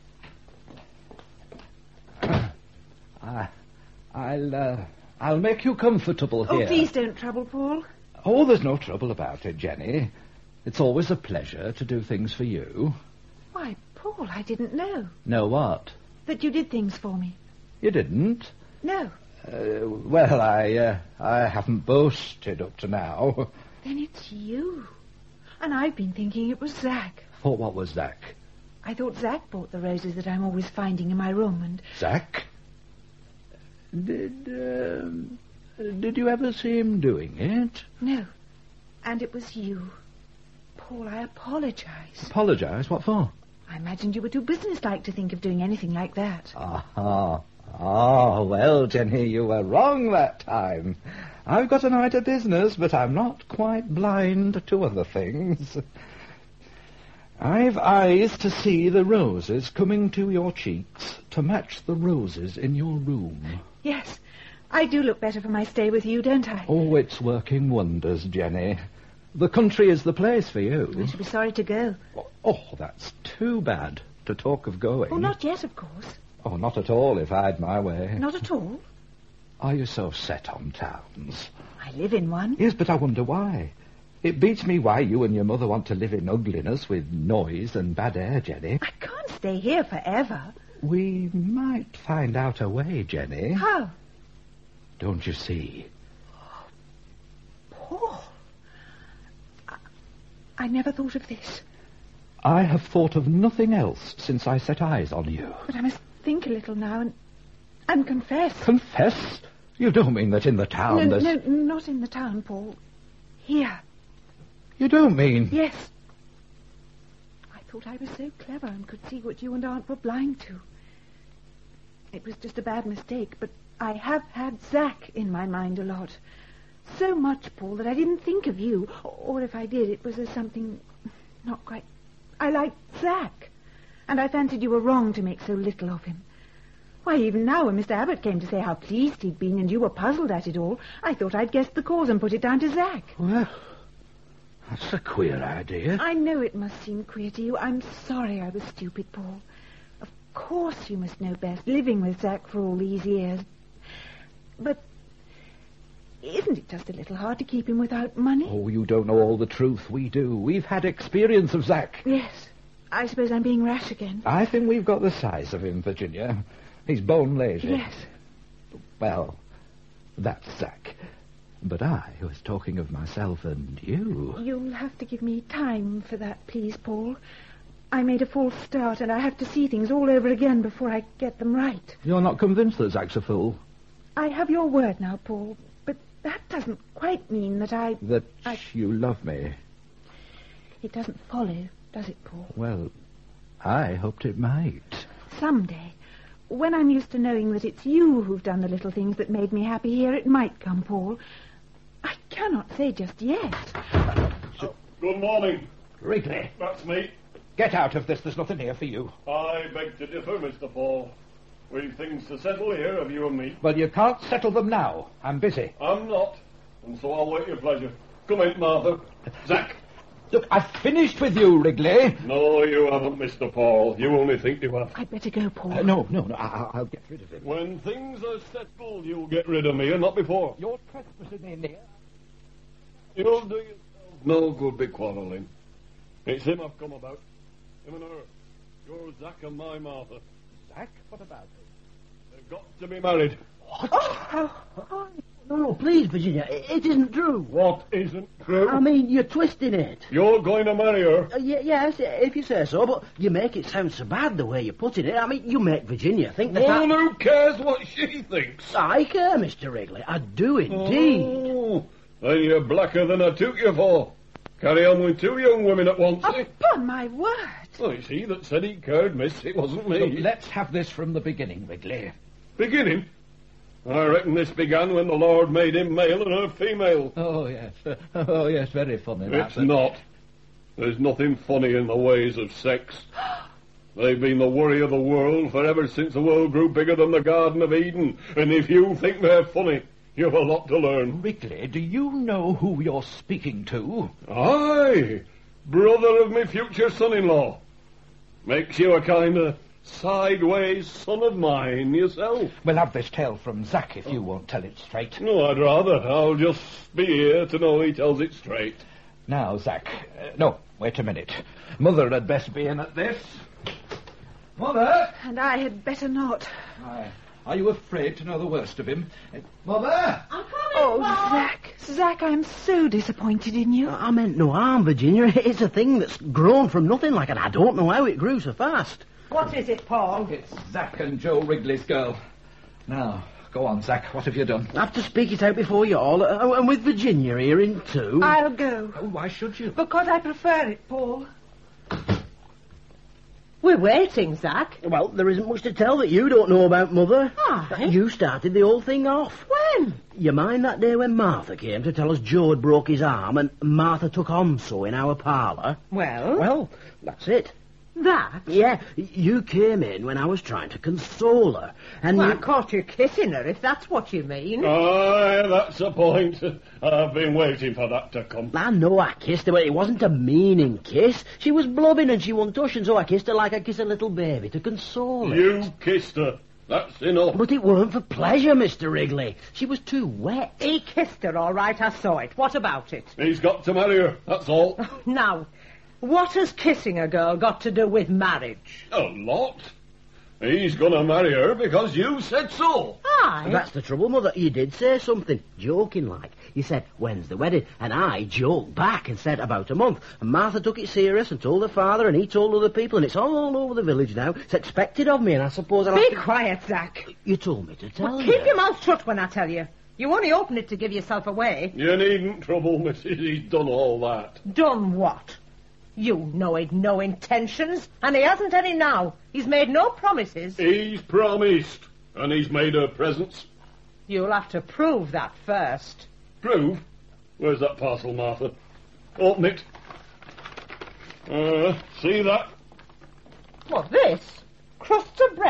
I, I'll, uh, I'll make you comfortable Oh, here. please don't trouble Paul. Oh, there's no trouble about it, Jenny. It's always a pleasure to do things for you. Why, Paul, I didn't know Know what? that you did things for me. You didn't? No. Uh, well, I, uh, I haven't boasted up to now. Then it's you. And I've been thinking it was Zach. Thought what was Zach? I thought Zach bought the roses that I'm always finding in my room, and... Zach? Did, um, did you ever see him doing it? No. And it was you. Paul, I apologize. Apologise? What for? I imagined you were too businesslike to think of doing anything like that. Ah, ah, well, Jenny, you were wrong that time. I've got an eye to business, but I'm not quite blind to other things. I've eyes to see the roses coming to your cheeks to match the roses in your room. Yes, I do look better for my stay with you, don't I? Oh, it's working wonders, Jenny. The country is the place for you. I should be sorry to go. Oh, that's too bad to talk of going. Oh, not yet, of course. Oh, not at all, if I'd my way. Not at all. Are you so set on towns? I live in one. Yes, but I wonder why. It beats me why you and your mother want to live in ugliness with noise and bad air, Jenny. I can't stay here forever. We might find out a way, Jenny. How? Don't you see? Paul. I, I never thought of this. I have thought of nothing else since I set eyes on you. But I must think a little now and and confess. Confess? You don't mean that in the town No, there's... no, not in the town, Paul. Here. You don't mean... Yes. I thought I was so clever and could see what you and Aunt were blind to. It was just a bad mistake, but I have had Zach in my mind a lot. So much, Paul, that I didn't think of you. Or if I did, it was as something not quite... I liked Zach. And I fancied you were wrong to make so little of him. Why, even now when Mister Abbott came to say how pleased he'd been and you were puzzled at it all, I thought I'd guessed the cause and put it down to Zack. Well, that's a queer idea. I know it must seem queer to you. I'm sorry I was stupid, Paul. Of course you must know best, living with Zack for all these years. But isn't it just a little hard to keep him without money? Oh, you don't know all the truth. We do. We've had experience of Zack. Yes. I suppose I'm being rash again. I think we've got the size of him, Virginia. He's bone lazy. Yes. Well, that's Zack. But I was talking of myself and you. You'll have to give me time for that, please, Paul. I made a false start, and I have to see things all over again before I get them right. You're not convinced that Zack's a fool? I have your word now, Paul, but that doesn't quite mean that I... That I... you love me? It doesn't follow, does it, Paul? Well, I hoped it might. Someday, when I'm used to knowing that it's you who've done the little things that made me happy here, it might come, Paul. I cannot say just yet. Oh, good morning. Wrigley. That's me. Get out of this. There's nothing here for you. I beg to differ, Mister Paul. We've things to settle here, of you and me. Well, you can't settle them now. I'm busy. I'm not, and so I'll wait your pleasure. Come in, Martha. Zack. Look, I've finished with you, Wrigley. No, you haven't, Mister Paul. You only think you have. I'd better go, Paul. Uh, no, no, no. I- I'll get rid of him. When things are settled, you'll get rid of me, and not before. You're trespassing in here. You'll do yourself no good be quarrelling. It's him I've come about. Him and her. You're Zack and my Martha. Zack? What about it? They've got to be married. What? Oh, oh, no, no, please, Virginia. It, it isn't true. What isn't true? I mean, you're twisting it. You're going to marry her. Uh, y- yes, if you say so, but you make it sound so bad the way you're putting it. I mean, you make Virginia think that... Well, I... who cares what she thinks? I care, Mister Wrigley. I do indeed. Oh, then you're blacker than I took you for. Carry on with two young women at once, eh? Upon my word. Well, it's he that said he cared, miss. It wasn't me. Look, let's have this from the beginning, Wrigley. Beginning? I reckon this began when the Lord made him male and her female. Oh, yes. Oh, yes, very funny. It's not. There's nothing funny in the ways of sex. They've been the worry of the world for ever since the world grew bigger than the Garden of Eden. And if you think they're funny, you've a lot to learn. Wrigley, do you know who you're speaking to? Aye, brother of my future son-in-law. Makes you a kind of sideways son of mine yourself. We'll have this tale from Zack if you won't tell it straight. No, I'd rather. I'll just be here to know he tells it straight. Now, Zack. Uh, no, wait a minute. Mother had best be in at this. Mother! And I had better not. Aye. Are you afraid to know the worst of him? Uh, Mother! I'm coming, Oh, Paul. Zack. Zack, I'm so disappointed in you. I meant no harm, Virginia. It's a thing that's grown from nothing like it. I don't know how it grew so fast. What is it, Paul? It's Zack and Joe Wrigley's girl. Now, go on, Zack. What have you done? I have to speak it out before you all, uh, and with Virginia here in too. I'll go. Oh, why should you? Because I prefer it, Paul. We're waiting, Zack. Well, there isn't much to tell that you don't know about Mother. Aye? You started the whole thing off. When? You mind that day when Martha came to tell us Joe had broke his arm and Martha took on so in our parlour? Well, Well, that's it. that? Yeah, you came in when I was trying to console her. And Well, you... I caught you kissing her, if that's what you mean. Aye, that's the point. I've been waiting for that to come. I know I kissed her, but it wasn't a meaning kiss. She was blubbing and she wouldn't touch, and so I kissed her like I kiss a little baby to console her. You kissed her. That's enough. But it weren't for pleasure, Mister Wrigley. She was too wet. He kissed her, all right, I saw it. What about it? He's got to marry her, that's all. Now, what has kissing a girl got to do with marriage? A lot. He's going to marry her because you said so. Aye. That's the trouble, Mother. You did say something, joking like. You said, when's the wedding? And I joked back and said about a month. And Martha took it serious and told her father, and he told other people, and it's all over the village now. It's expected of me, and I suppose I'll Be have to... quiet, Zack. You told me to tell Well, you. keep your mouth shut when I tell you. You only open it to give yourself away. You needn't trouble, Missus He's done all that. Done what? You know he'd no intentions, and he hasn't any now. He's made no promises. He's promised, and he's made her presents. You'll have to prove that first. Prove? Where's that parcel, Martha? Open it. Uh, see that? What, this? Crusts of bread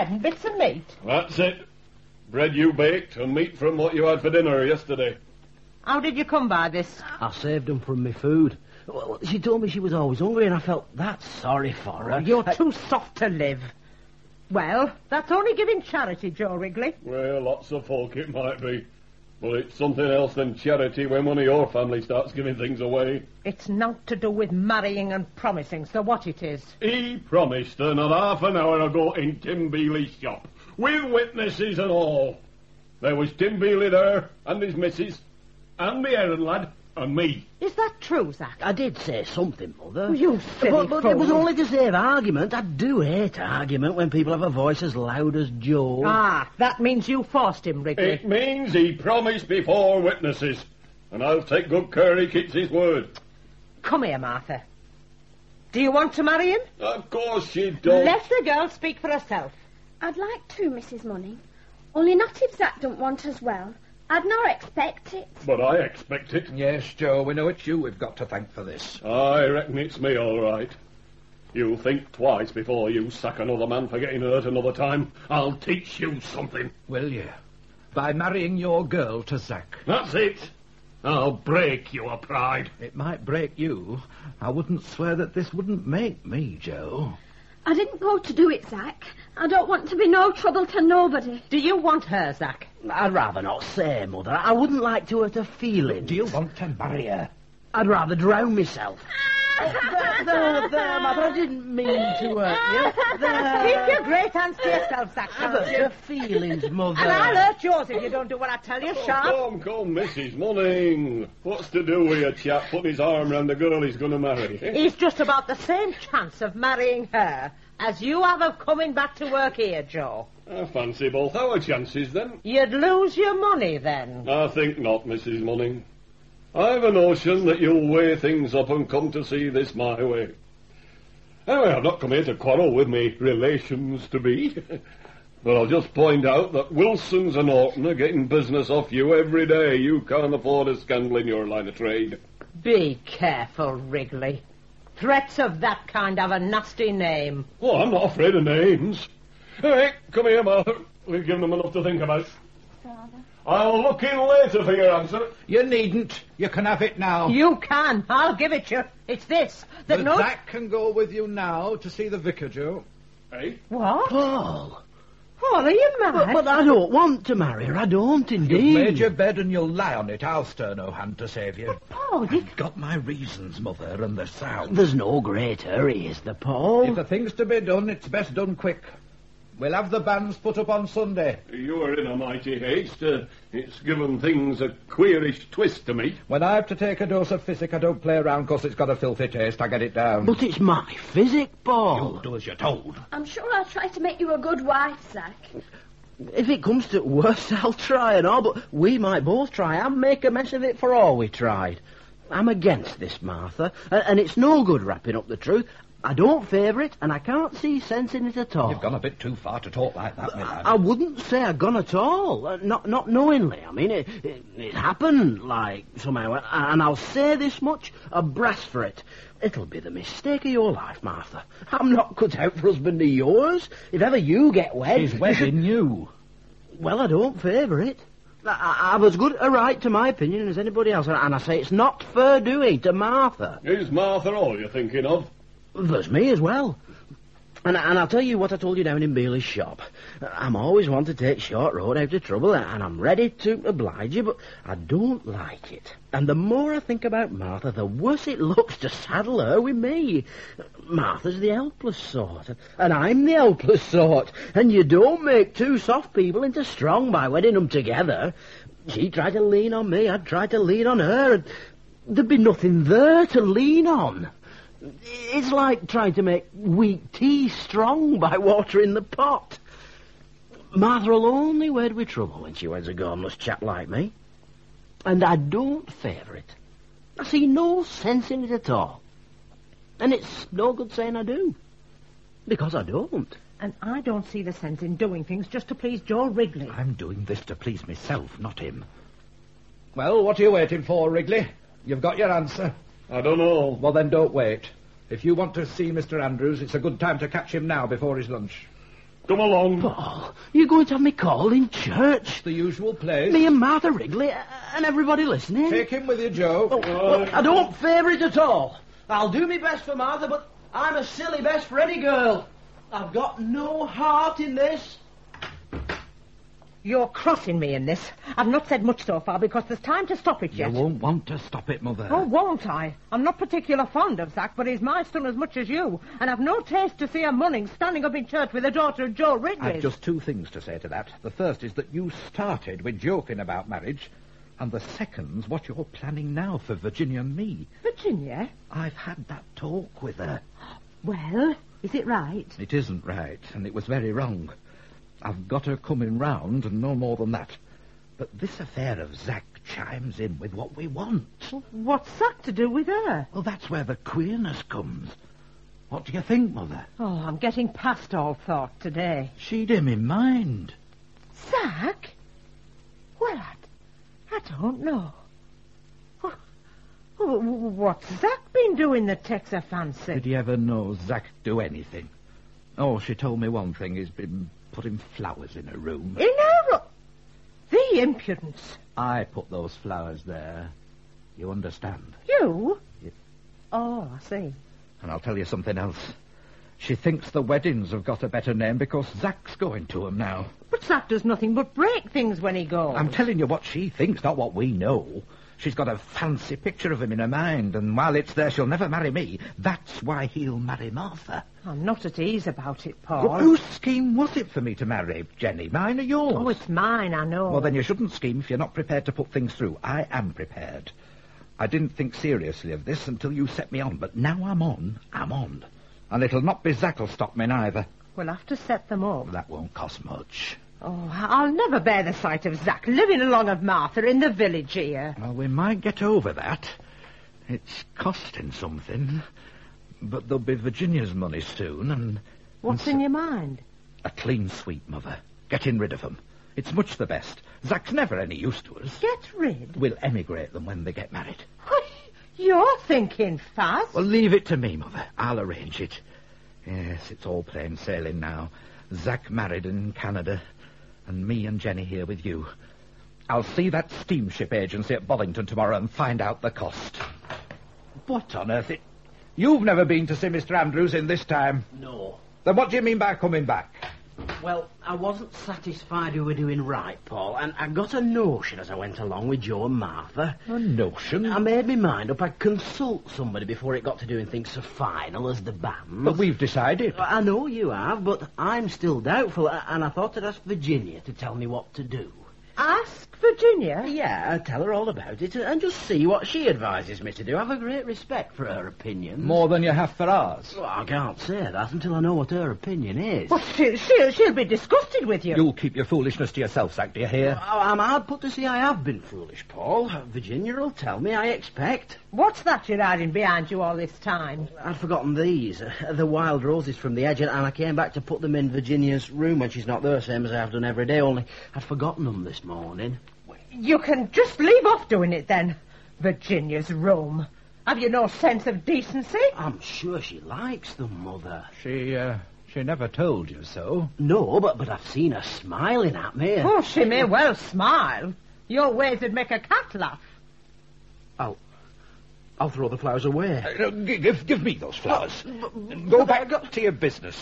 bread and bits of meat. That's it. Bread you baked and meat from what you had for dinner yesterday. How did you come by this? I saved them from my food. Well, she told me she was always hungry, and I felt that sorry for her. You're I- too soft to live. Well, that's only giving charity, Joe Wrigley. Well, lots of folk it might be. But it's something else than charity when one of your family starts giving things away. It's not to do with marrying and promising, so what it is. He promised her not half an hour ago in Tim Bealey's shop, with witnesses and all. There was Tim Bealey there, and his missus, and the errand lad, and me. Is that true, Zach? I did say something, Mother. Oh, you silly But, but fool. it was only to save argument. I do hate argument when people have a voice as loud as Joe. Ah, that means you forced him, Wrigley. It means he promised before witnesses, and I'll take good care he keeps his word. Come here, Martha. Do you want to marry him? Of course she does. Let the girl speak for herself. I'd like to, Missus Money. Only not if Zach don't want as well. I'd not expect it. But I expect it. Yes, Joe, we know it's you we've got to thank for this. I reckon it's me, all right. You think twice before you sack another man for getting hurt another time. I'll teach you something. Will you? By marrying your girl to Zach. That's it. I'll break your pride. It might break you. I wouldn't swear that this wouldn't make me, Joe. I didn't go to do it, Zach. I don't want to be no trouble to nobody. Do you want her, Zach? I'd rather not say, Mother. I wouldn't like to hurt her feelings. Do you want to marry her? I'd rather drown myself. there, there, there, Mother. I didn't mean to hurt you. There. Keep your great hands to yourself, Zach. I've can't hurt you? your feelings, Mother. And I'll hurt yours if you don't do what I tell you, Oh, sharp. come, come, Missus Munning. What's to do with a chap putting his arm round the girl he's going to marry? eh? He's just about the same chance of marrying her as you have of coming back to work here, Joe. I fancy both our chances, then. You'd lose your money then. I think not, Missus Munning. I've a notion that you'll weigh things up and come to see this my way. Anyway, I've not come here to quarrel with me relations-to-be. But I'll just point out that Wilson's and Orton are getting business off you every day. You can't afford a scandal in your line of trade. Be careful, Wrigley. Threats of that kind have a nasty name. Oh, I'm not afraid of names. Hey, come here, Martha. We've given them enough to think about. Father. I'll look in later for your answer. You needn't. You can have it now. You can. I'll give it you. It's this. That But no... Zach can go with you now to see the vicar, Joe. Hey? What? Paul. Paul, are you mad? But, but I don't want to marry her. I don't, indeed. You've made your bed and you'll lie on it. I'll stir no hand to save you. Paul, you... I've got my reasons, Mother, and they're sound. There's no great hurry, is there, Paul? If the thing's to be done, it's best done quick. We'll have the banns put up on Sunday. You are in a mighty haste. Uh, it's given things a queerish twist to me. When I have to take a dose of physic, I don't play around because it's got a filthy taste. I get it down. But it's my physic, Paul. You'll do as you're told. I'm sure I'll try to make you a good wife, Zach. If it comes to it worse, I'll try and all, but we might both try and make a mess of it for all we tried. I'm against this, Martha, and, and it's no good wrapping up the truth. I don't favour it, and I can't see sense in it at all. You've gone a bit too far to talk like that, my lad. I wouldn't say I'd gone at all, uh, not not knowingly. I mean, it, it, it happened, like, somehow, and I'll say this much, a brass for it. It'll be the mistake of your life, Martha. I'm not cut out for husband of yours. If ever you get wed... She's wedding you. Well, I don't favour it. I, I've as good a right to my opinion as anybody else, and I say it's not fair doing to Martha. Is Martha all you're thinking of? There's me as well. And, and I'll tell you what I told you down in Bealey's shop. I'm always one to take short road out of trouble, and I'm ready to oblige you, but I don't like it. And the more I think about Martha, the worse it looks to saddle her with me. Martha's the helpless sort, and I'm the helpless sort, and you don't make two soft people into strong by wedding them together. She tried to lean on me, I'd try to lean on her, and there'd be nothing there to lean on. It's like trying to make weak tea strong by watering the pot. Martha'll only wed with trouble when she weds a gormless chap like me. And I don't favour it. I see no sense in it at all. And it's no good saying I do. Because I don't. And I don't see the sense in doing things just to please Joe Wrigley. I'm doing this to please myself, not him. Well, what are you waiting for, Wrigley? You've got your answer. I don't know. Well, then don't wait. If you want to see Mister Andrews, it's a good time to catch him now before his lunch. Come along. Paul, you're going to have me called in church. The usual place. Me and Martha Wrigley uh, and everybody listening. Take him with you, Joe. Oh, well, I don't favour it at all. I'll do my best for Martha, but I'm a silly best for any girl. I've got no heart in this. You're crossing me in this. I've not said much so far because there's time to stop it You yet. won't want to stop it, Mother. Oh, won't I? I'm not particular fond of Zach, but he's my son as much as you. And I've no taste to see a Munning standing up in church with the daughter of Joe Ridley. I've just two things to say to that. The first is that you started with joking about marriage, and the second's what you're planning now for Virginia and me. Virginia? I've had that talk with her. Well, is it right? It isn't right, and it was very wrong. I've got her coming round, and no more than that. But this affair of Zach chimes in with what we want. What's Zach to do with her? Well, that's where the queerness comes. What do you think, Mother? Oh, I'm getting past all thought today. She'd him in mind. Zach? Well, I, I don't know. What, what's Zach been doing that takes her fancy? Did you ever know Zach do anything? Oh, she told me one thing. He's been putting flowers in her room. In her room? The impudence. I put those flowers there. You understand? You? Yes. Oh, I see. And I'll tell you something else. She thinks the weddings have got a better name because Zach's going to them now. But Zach does nothing but break things when he goes. I'm telling you what she thinks, not what we know. She's got a fancy picture of him in her mind, and while it's there, she'll never marry me. That's why he'll marry Martha. I'm not at ease about it, Paul. Well, whose scheme was it for me to marry Jenny? Mine or yours? Oh, it's mine, I know. Well, then you shouldn't scheme if you're not prepared to put things through. I am prepared. I didn't think seriously of this until you set me on, but now I'm on, I'm on. And it'll not be Zach'll stop me neither. We'll have to set them up. That won't cost much. Oh, I'll never bear the sight of Zach living along of Martha in the village here. Well, we might get over that. It's costing something. But there'll be Virginia's money soon, and... What's and in your mind? A clean sweep, Mother. Getting rid of them. It's much the best. Zach's never any use to us. Get rid? We'll emigrate them when they get married. You're thinking fast. Well, leave it to me, Mother. I'll arrange it. Yes, it's all plain sailing now. Zach married in Canada, and me and Jenny here with you. I'll see that steamship agency at Bollington tomorrow and find out the cost. What on earth? It... You've never been to see Mister Andrews in this time. No. Then what do you mean by coming back? Well, I wasn't satisfied we were doing right, Paul, and I got a notion as I went along with Joe and Martha. A notion? I made my mind up I'd consult somebody before it got to doing things so final as the band. But we've decided. I know you have, but I'm still doubtful, and I thought I'd ask Virginia to tell me what to do. Ask Virginia? Yeah, I'd tell her all about it and just see what she advises me to do. I have a great respect for her opinion. More than you have for ours. Well, I can't say that until I know what her opinion is. Well, she, she'll, she'll be disgusted with you. You'll keep your foolishness to yourself, Zach, do you hear? Well, I'm hard put to see I have been foolish, Paul. Virginia will tell me, I expect. What's that you're hiding behind you all this time? I'd forgotten these, uh, the wild roses from the edge, and I came back to put them in Virginia's room when she's not there, same as I've done every day, only I'd forgotten them this morning. You can just leave off doing it, then. Virginia's room. Have you no sense of decency? I'm sure she likes them, Mother. She, uh, she never told you so. No, but, but I've seen her smiling at me. Oh, she may well smile. Your ways would make a cat laugh. I'll... I'll throw the flowers away. Uh, give, give me those flowers. Go back to your business.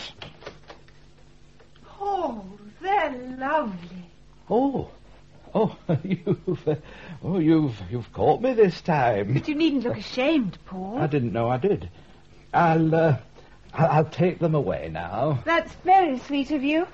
Oh, they're lovely. Oh, oh, you've, uh, oh, you've, you've caught me this time. But you needn't look ashamed, Paul. I didn't know I did. I'll, uh, I'll, I'll take them away now. That's very sweet of you.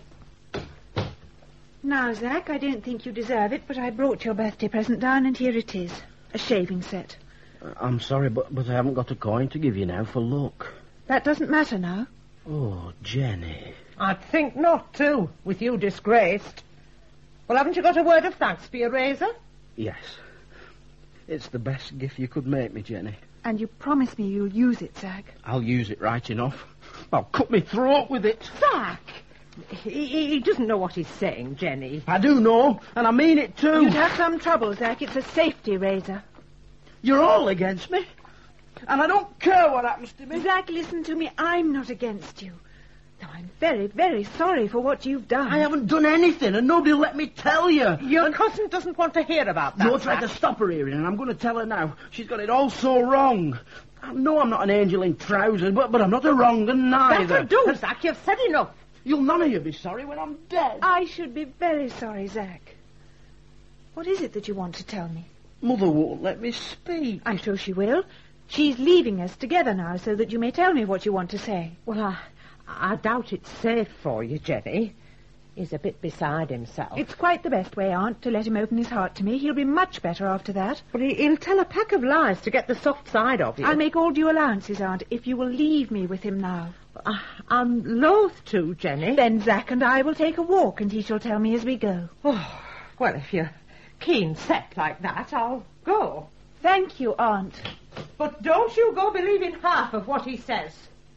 Now, Zach, I don't think you deserve it, but I brought your birthday present down, and here it is. A shaving set. I'm sorry, but, but I haven't got a coin to give you now for luck. That doesn't matter now. Oh, Jenny. I'd think not, too, with you disgraced. Well, haven't you got a word of thanks for your razor? Yes. It's the best gift you could make me, Jenny. And you promise me you'll use it, Zach. I'll use it right enough. I'll cut me throat with it. Zach! He, he doesn't know what he's saying, Jenny. I do know, and I mean it too. You'd have some trouble, Zach. It's a safety razor. You're all against me, and I don't care what happens to me. Zach, listen to me. I'm not against you. I'm very, very sorry for what you've done. I haven't done anything, and nobody will let me tell you. Your and cousin doesn't want to hear about that. You're trying to stop her hearing, and I'm going to tell her now. She's got it all so wrong. I know I'm not an angel in trousers, but, but I'm not a wrong and neither. That'll do, Zach. You've said enough. You'll none of you be sorry when I'm dead. I should be very sorry, Zach. What is it that you want to tell me? Mother won't let me speak. I'm sure she will. She's leaving us together now so that you may tell me what you want to say. Well, I, I doubt it's safe for you, Jenny. He's a bit beside himself. It's quite the best way, Aunt, to let him open his heart to me. He'll be much better after that. But he, he'll tell a pack of lies to get the soft side of you. I'll make all due allowances, Aunt, if you will leave me with him now. Uh, I'm loath to, Jenny. Then Zach and I will take a walk, and he shall tell me as we go. Oh, well, if you're keen set like that, I'll go. Thank you, Aunt. But don't you go believing half of what he says.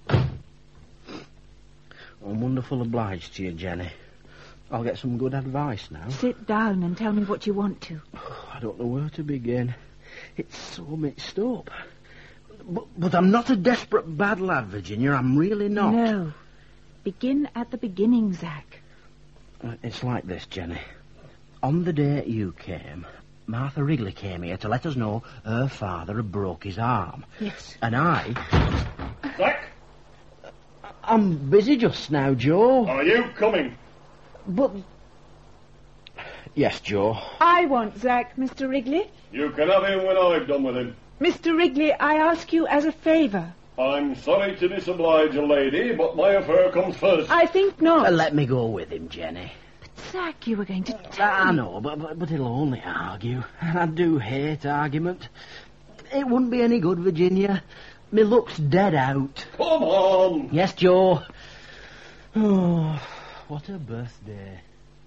I'm wonderful obliged to you, Jenny. I'll get some good advice now. Sit down and tell me what you want to. Oh, I don't know where to begin. It's so mixed up. But, but I'm not a desperate bad lad, Virginia. I'm really not. No. Begin at the beginning, Zach. Uh, it's like this, Jenny. On the day you came, Martha Wrigley came here to let us know her father had broke his arm. Yes. And I... Zach? I'm busy just now, Joe. Are you coming? But... Yes, Joe. I want Zach, Mister Wrigley. You can have him when I've done with him. Mister Wrigley, I ask you as a favour. I'm sorry to disoblige a lady, but my affair comes first. I think not. Uh, let me go with him, Jenny. Zach, you were going to tell I me. know, but, but, but he'll only argue. And I do hate argument. It wouldn't be any good, Virginia. Me luck's dead out. Come on! Yes, Joe. Oh, what a birthday.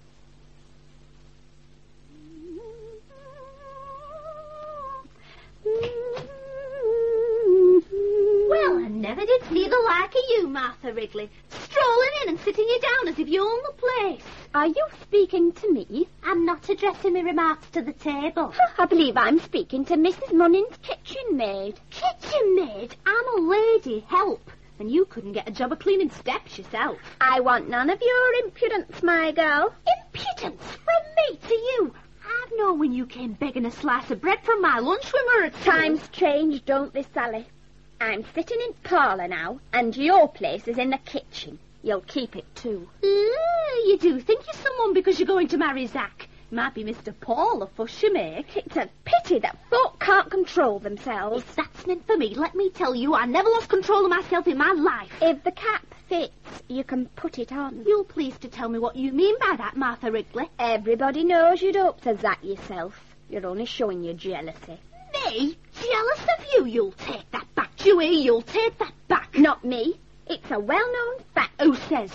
Well, I never did see the like of you, Martha Wrigley. Strolling in and sitting you down as if you own the place. Are you speaking to me? I'm not addressing my remarks to the table. I believe I'm speaking to Missus Munning's kitchen maid. Kitchen maid? I'm a lady. Help. And you couldn't get a job of cleaning steps yourself. I want none of your impudence, my girl. Impudence from me to you. I've known when you came begging a slice of bread from my lunch when we were at school. Times change, don't they, Sally? I'm sitting in parlour now, and your place is in the kitchen. You'll keep it too. Ooh, you do think you're someone because you're going to marry Zach. Might be Mister Paul, a fuss you make. It's a pity that folk can't control themselves. If that's meant for me, let me tell you, I never lost control of myself in my life. If the cap fits, you can put it on. You'll please to tell me what you mean by that, Martha Wrigley. Everybody knows you'd up to Zach yourself. You're only showing your jealousy. Me? Jealous of you? You'll take that back, Dewey. You'll take that back. Not me. It's a well-known fact. Who says?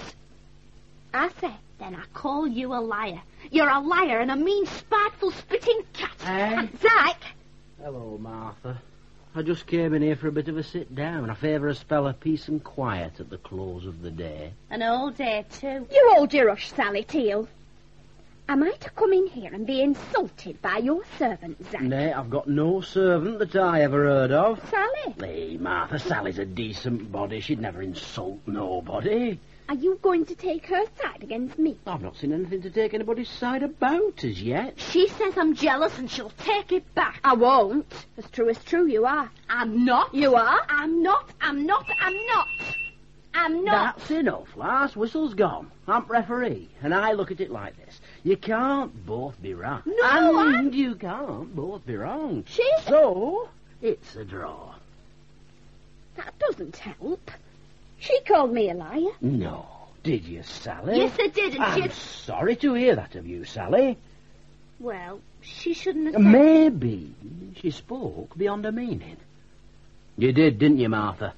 I say. Then I call you a liar. You're a liar and a mean, spiteful, spitting cat. Hey. Zach! Hello, Martha. I just came in here for a bit of a sit-down. I favour a spell of peace and quiet at the close of the day. An all day, too. You hold your rush, Sally Teal. Am I to come in here and be insulted by your servant, Zach? Nay, I've got no servant that I ever heard of. Sally? Hey, Martha, Sally's a decent body. She'd never insult nobody. Are you going to take her side against me? I've not seen anything to take anybody's side about as yet. She says I'm jealous and she'll take it back. I won't. As true as true, you are. I'm not. You are? I'm not. I'm not. I'm not. I'm not. That's enough. Last whistle's gone. I'm referee, and I look at it like this. You can't both be right. No, and I'm... you can't both be wrong. She's... So, it's a draw. That doesn't help. She called me a liar. No. Did you, Sally? Yes, I did, and I'm she's... sorry to hear that of you, Sally. Well, she shouldn't have said... Maybe she spoke beyond her meaning. You did, didn't you, Martha?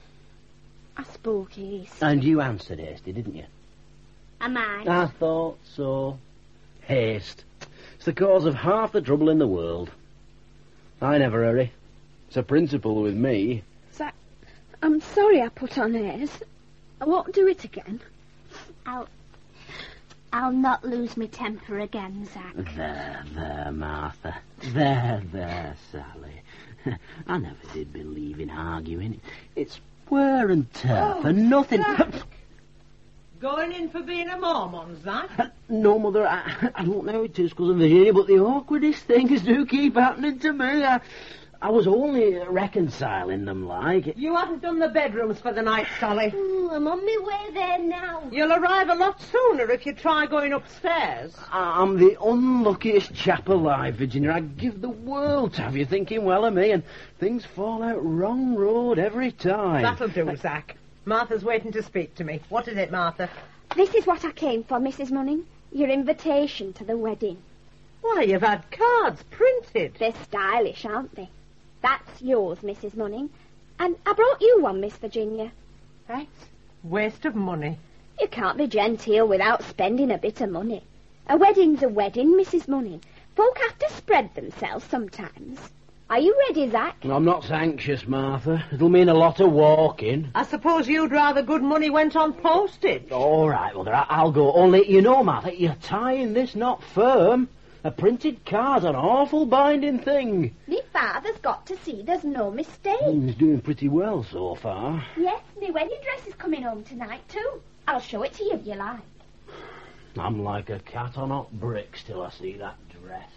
I spoke hasty. And you answered hasty, didn't you? Am I? I thought so. Haste. It's the cause of half the trouble in the world. I never hurry. It's a principle with me. Zach, I'm sorry I put on airs. I won't do it again. I'll... I'll not lose my temper again, Zach. There, there, Martha. There, there, Sally. I never did believe in arguing. It's wear and tear Oh, for nothing. Zach. Going in for being a Mormon's, that? Uh, no, Mother, I, I don't know how it is, Cousin Virginia, but the awkwardest things do keep happening to me. I, I was only reconciling them, like. You haven't done the bedrooms for the night, Sally. Ooh, I'm on my way there now. You'll arrive a lot sooner if you try going upstairs. I'm the unluckiest chap alive, Virginia. I give the world to have you thinking well of me, and things fall out wrong road every time. That'll do, Zach. Martha's waiting to speak to me. What is it, Martha? This is what I came for, Missus Munning. Your invitation to the wedding. Why, you've had cards printed. They're stylish, aren't they? That's yours, Missus Munning. And I brought you one, Miss Virginia. Thanks. Waste of money. You can't be genteel without spending a bit of money. A wedding's a wedding, Missus Munning. Folk have to spread themselves sometimes. Are you ready, Zach? I'm not so anxious, Martha. It'll mean a lot of walking. I suppose you'd rather good money went on postage. All right, Mother, I- I'll go. Only, you know, Martha, you're tying this knot firm. A printed card's an awful binding thing. Me father's got to see there's no mistake. He's doing pretty well so far. Yes, me wedding dress is coming home tonight, too. I'll show it to you if you like. I'm like a cat on hot bricks till I see that dress.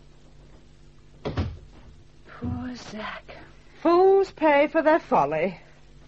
Poor Zach. Fools pay for their folly.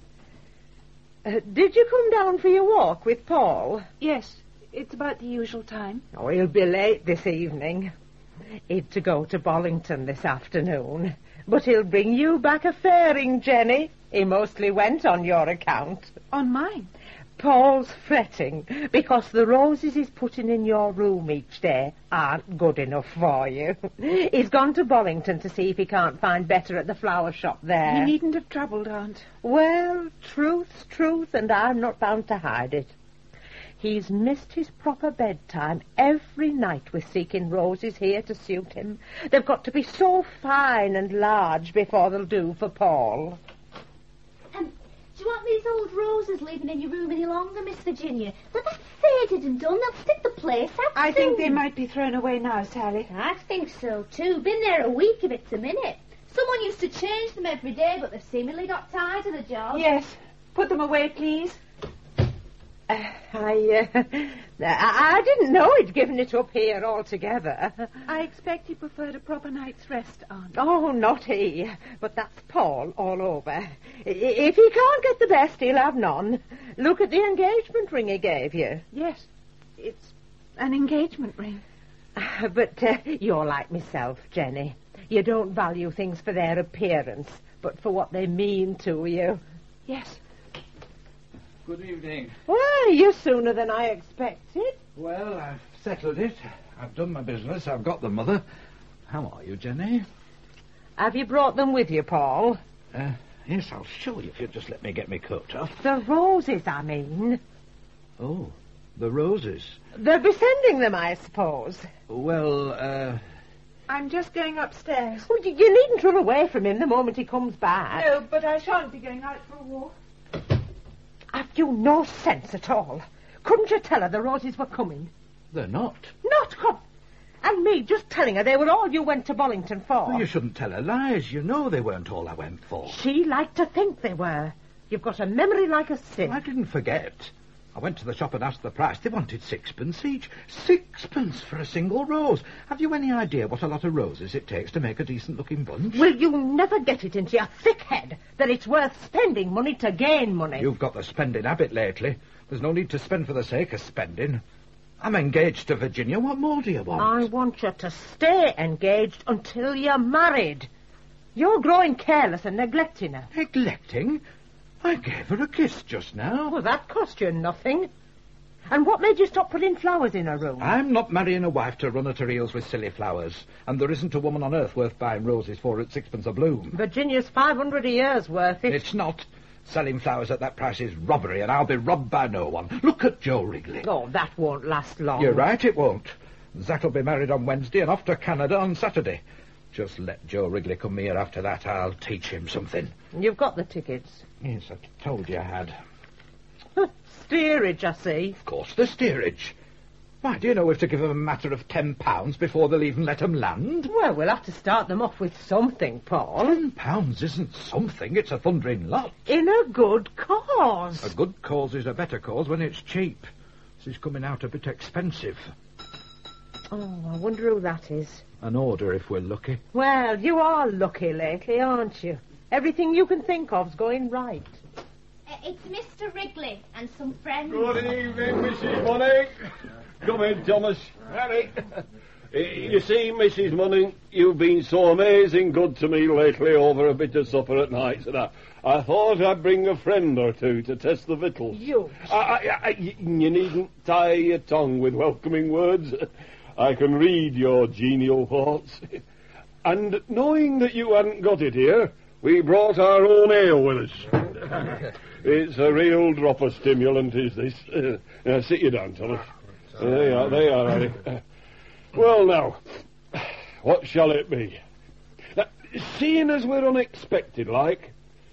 Uh, did you come down for your walk with Paul? Yes, it's about the usual time. Oh, he'll be late this evening. He'd to go to Bollington this afternoon. But he'll bring you back a fairing, Jenny. He mostly went on your account. On mine? Paul's fretting because the roses he's putting in your room each day aren't good enough for you. He's gone to Bollington to see if he can't find better at the flower shop there. You needn't have troubled, Aunt. Well, truth's truth, and I'm not bound to hide it. He's missed his proper bedtime every night with seeking roses here to suit him. They've got to be so fine and large before they'll do for Paul. Um, do you want these old roses leaving in your room any longer, Miss Virginia? They're that faded and done, they'll stick the place out I soon. think they might be thrown away now, Sally. I think so, too. Been there a week if it's a minute. Someone used to change them every day, but they've seemingly got tired of the job. Yes. Put them away, please. Uh, I, uh, I I didn't know he'd given it up here altogether. I expect he preferred a proper night's rest, Aunt. Oh, not he. But that's Paul all over. I- If he can't get the best, he'll have none. Look at the engagement ring he gave you. Yes. It's an engagement ring. But uh, you're like myself, Jenny. You don't value things for their appearance, but for what they mean to you. Yes. Good evening. Well, you're sooner than I expected. Well, I've settled it. I've done my business. I've got them, Mother. How are you, Jenny? Have you brought them with you, Paul? Uh, yes, I'll show you if you'll just let me get my coat off. The roses, I mean. Oh, the roses. They'll be sending them, I suppose. Well, uh... I'm just going upstairs. Well, you, you needn't run away from him the moment he comes back. No, but I shan't be going out for a walk. Have you no sense at all? Couldn't you tell her the roses were coming? they're not. Not come. And me just telling her they were all you went to Bollington for. Well, you shouldn't tell her lies. You know they weren't all I went for. She liked to think they were. You've got a memory like a sieve. I didn't forget. I went to the shop and asked the price. They wanted sixpence each. Sixpence for a single rose. Have you any idea what a lot of roses it takes to make a decent-looking bunch? Will you never get it into your thick head that it's worth spending money to gain money? You've got the spending habit lately. There's no need to spend for the sake of spending. I'm engaged to Virginia. What more do you want? I want you to stay engaged until you're married. You're growing careless and neglecting her. Neglecting? I gave her a kiss just now. Well, that cost you nothing. And what made you stop putting flowers in her room? I'm not marrying a wife to run at her heels with silly flowers. And there isn't a woman on earth worth buying roses for at sixpence a bloom. Virginia's five hundred a year's worth it. It's not. Selling flowers at that price is robbery, and I'll be robbed by no one. Look at Joe Wrigley. Oh, that won't last long. You're right, it won't. Zach'll be married on Wednesday and off to Canada on Saturday. Just let Joe Wrigley come here after that. I'll teach him something. You've got the tickets. Yes, I told you I had. Steerage, I see. Of course, the steerage. Why, do you know we've to give them a matter of ten pounds before they'll even let 'em land? Well, we'll have to start them off with something, Paul. Ten pounds isn't something. It's a thundering lot. In a good cause. A good cause is a better cause when it's cheap. This is coming out a bit expensive. Oh, I wonder who that is. An order, if we're lucky. Well, you are lucky lately, aren't you? Everything you can think of's going right. Uh, it's Mister Wrigley and some friends. Good evening, Missus Money. Come in, Thomas. Harry. You see, Missus Money, you've been so amazing good to me lately over a bit of supper at night, and I, I thought I'd bring a friend or two to test the victuals. You? I, I, I, you needn't tie your tongue with welcoming words. I can read your genial thoughts. And knowing that you hadn't got it here, we brought our own ale with us. It's a real drop of stimulant, is this. Uh, now, sit you down, Thomas. There you are, there you are, Harry. Uh, well, now, what shall it be? Now, seeing as we're unexpected, like,